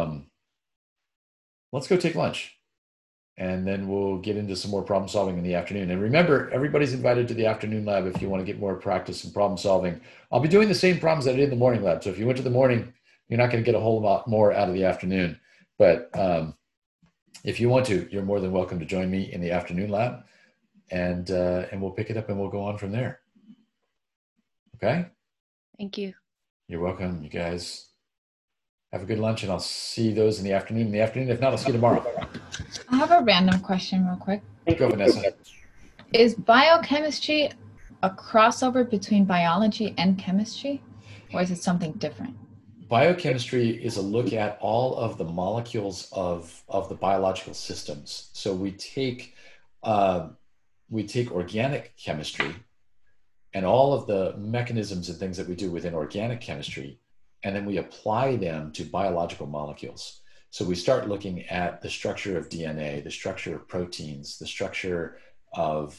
let's go take lunch. And then we'll get into some more problem solving in the afternoon. And remember, everybody's invited to the afternoon lab if you want to get more practice in problem solving. I'll be doing the same problems that I did in the morning lab. So if you went to the morning, you're not going to get a whole lot more out of the afternoon. But if you want to, you're more than welcome to join me in the afternoon lab. And we'll pick it up and we'll go on from there. Okay? Thank you. You're welcome, you guys. Have a good lunch, and I'll see those in the afternoon. If not, I'll see you tomorrow. I have a random question real quick. Go, Vanessa. Is biochemistry a crossover between biology and chemistry, or is it something different? Biochemistry is a look at all of the molecules of the biological systems. So we take organic chemistry and all of the mechanisms and things that we do within organic chemistry, and then we apply them to biological molecules. So we start looking at the structure of DNA, the structure of proteins, the structure of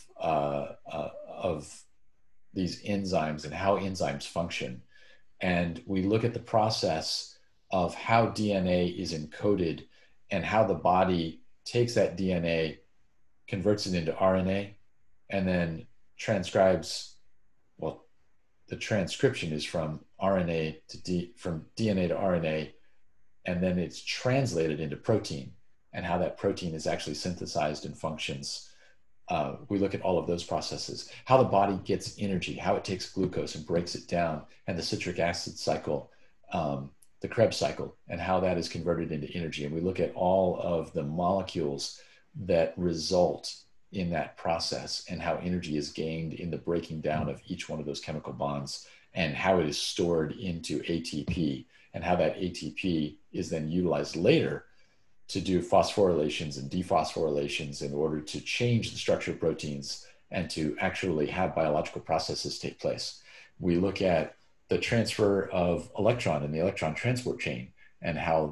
these enzymes and how enzymes function. And we look at the process of how DNA is encoded and how the body takes that DNA converts it into RNA, and then transcribes, well, the transcription is from RNA to from DNA to RNA, and then it's translated into protein, and how that protein is actually synthesized and functions. We look at all of those processes, how the body gets energy, how it takes glucose and breaks it down, and the citric acid cycle, the Krebs cycle, and how that is converted into energy. And we look at all of the molecules that result in that process, and how energy is gained in the breaking down of each one of those chemical bonds, and how it is stored into ATP, and how that ATP is then utilized later to do phosphorylations and dephosphorylations in order to change the structure of proteins and to actually have biological processes take place. We look at the transfer of electron in the electron transport chain, and how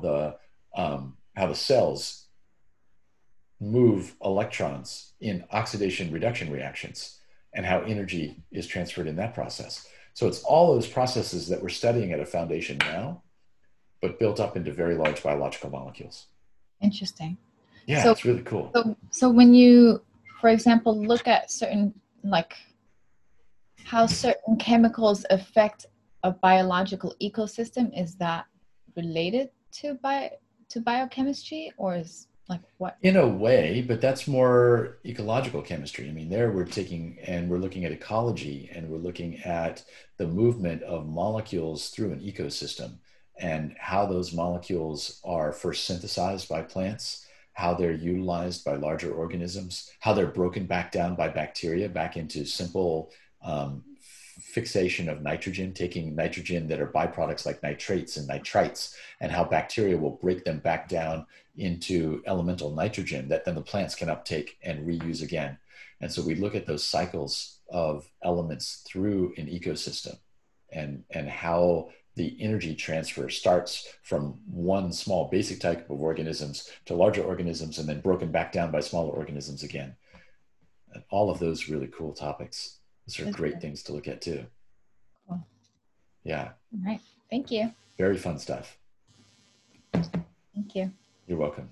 the cells move electrons in oxidation reduction reactions, and how energy is transferred in that process. So it's all those processes that we're studying at a foundation now, but built up into very large biological molecules. Interesting. Yeah, So- it's really cool. So when you, for example, look at certain, like how certain chemicals affect a biological ecosystem, is that related to biochemistry, or is like what? In a way, but that's more ecological chemistry. I mean, there we're taking and we're looking at ecology, and we're looking at the movement of molecules through an ecosystem, and how those molecules are first synthesized by plants, how they're utilized by larger organisms, how they're broken back down by bacteria back into simple fixation of nitrogen, taking nitrogen that are byproducts like nitrates and nitrites, and how bacteria will break them back down into elemental nitrogen that then the plants can uptake and reuse again. And so we look at those cycles of elements through an ecosystem, and how the energy transfer starts from one small basic type of organisms to larger organisms, and then broken back down by smaller organisms again. And all of those really cool topics. Those are great things to look at too. Cool. Yeah. All right. Thank you. Very fun stuff. Thank you. You're welcome.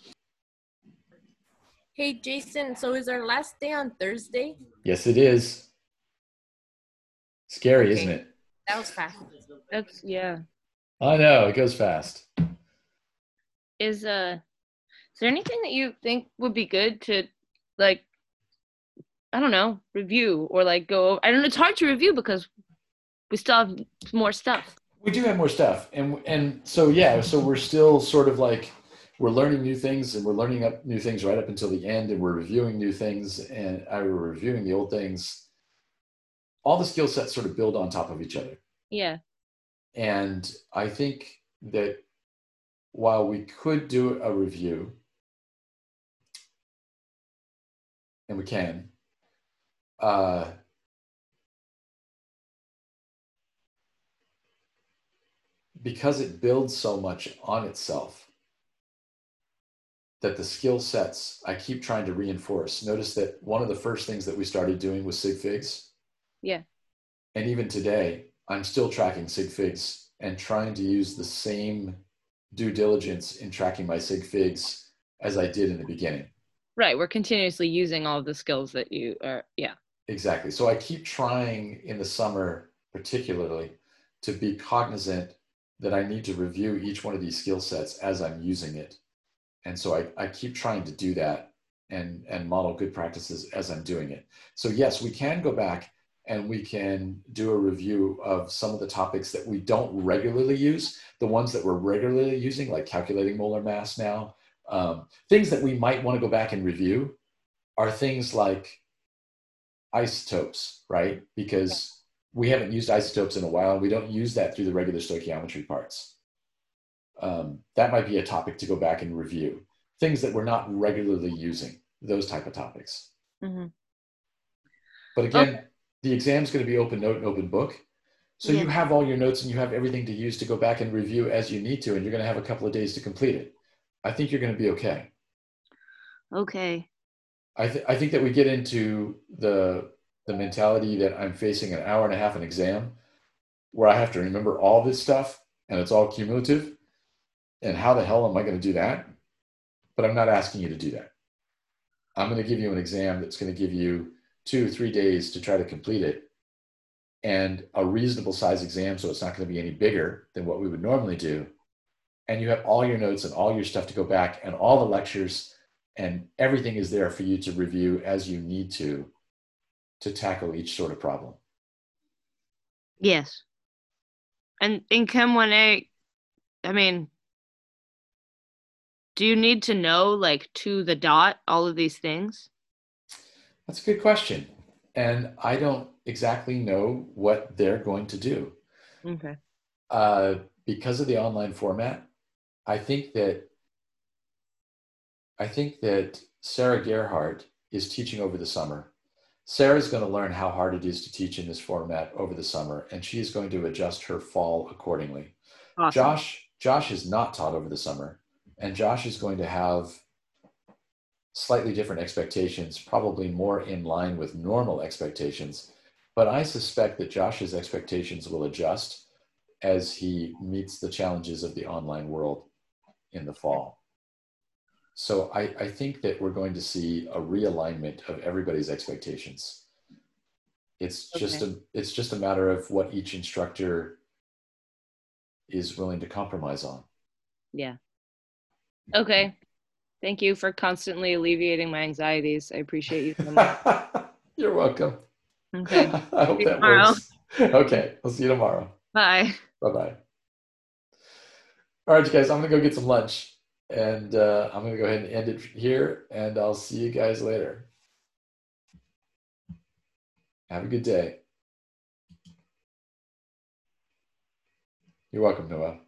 Hey, Jason, so is our last day on Thursday? Yes, it is. Scary, Okay. isn't it? That was fast. That's, yeah. I know, it goes fast. Is there anything that you think would be good to, like, I don't know, review or like go? I don't know. It's hard to review because we still have more stuff. We do have more stuff, and so yeah, so we're still sort of like, we're learning new things, and we're learning up new things right up until the end, and we're reviewing new things, and we're reviewing the old things. All the skill sets sort of build on top of each other. Yeah. And I think that while we could do a review, and we can, because it builds so much on itself, that the skill sets I keep trying to reinforce. Notice that one of the first things that we started doing was sig figs. Yeah. And even today, I'm still tracking sig figs and trying to use the same due diligence in tracking my sig figs as I did in the beginning. Right. We're continuously using all of the skills that you are. Yeah. Exactly. So I keep trying in the summer, particularly, to be cognizant that I need to review each one of these skill sets as I'm using it. And so I keep trying to do that and model good practices as I'm doing it. So yes, we can go back and we can do a review of some of the topics that we don't regularly use, the ones that we're regularly using, like calculating molar mass now. Things that we might want to go back and review are things like isotopes, right? Because we haven't used isotopes in a while, and we don't use that through the regular stoichiometry parts. That might be a topic to go back and review. Things that we're not regularly using, those type of topics. Mm-hmm. But again, the exam's going to be open note and open book. So Yeah. you have all your notes and you have everything to use to go back and review as you need to, and you're going to have a couple of days to complete it. I think you're going to be okay. Okay. I think that we get into the mentality that I'm facing an hour and a half an exam where I have to remember all this stuff and it's all cumulative. And how the hell am I going to do that? But I'm not asking you to do that. I'm going to give you an exam that's going to give you 2 or 3 days to try to complete it, and a reasonable size exam, so it's not going to be any bigger than what we would normally do. And you have all your notes and all your stuff to go back, and all the lectures, and everything is there for you to review as you need to tackle each sort of problem. Yes. And in Chem 1A, I mean, do you need to know, like, to the dot all of these things? That's a good question. And I don't exactly know what they're going to do. Okay. Because of the online format, I think that Sarah Gerhardt is teaching over the summer. Sarah's going to learn how hard it is to teach in this format over the summer, and she's going to adjust her fall accordingly. Awesome. Josh is not taught over the summer, and Josh is going to have slightly different expectations, probably more in line with normal expectations. But I suspect that Josh's expectations will adjust as he meets the challenges of the online world in the fall. So I think that we're going to see a realignment of everybody's expectations. It's just a matter of what each instructor is willing to compromise on. Yeah. Okay. Thank you for constantly alleviating my anxieties. I appreciate you so much. You're welcome. Okay. I hope that tomorrow. works. Okay, I'll see you tomorrow. Bye. Bye-bye. All right, you guys, I'm going to go get some lunch. And I'm going to go ahead and end it here, and I'll see you guys later. Have a good day. You're welcome, Noah.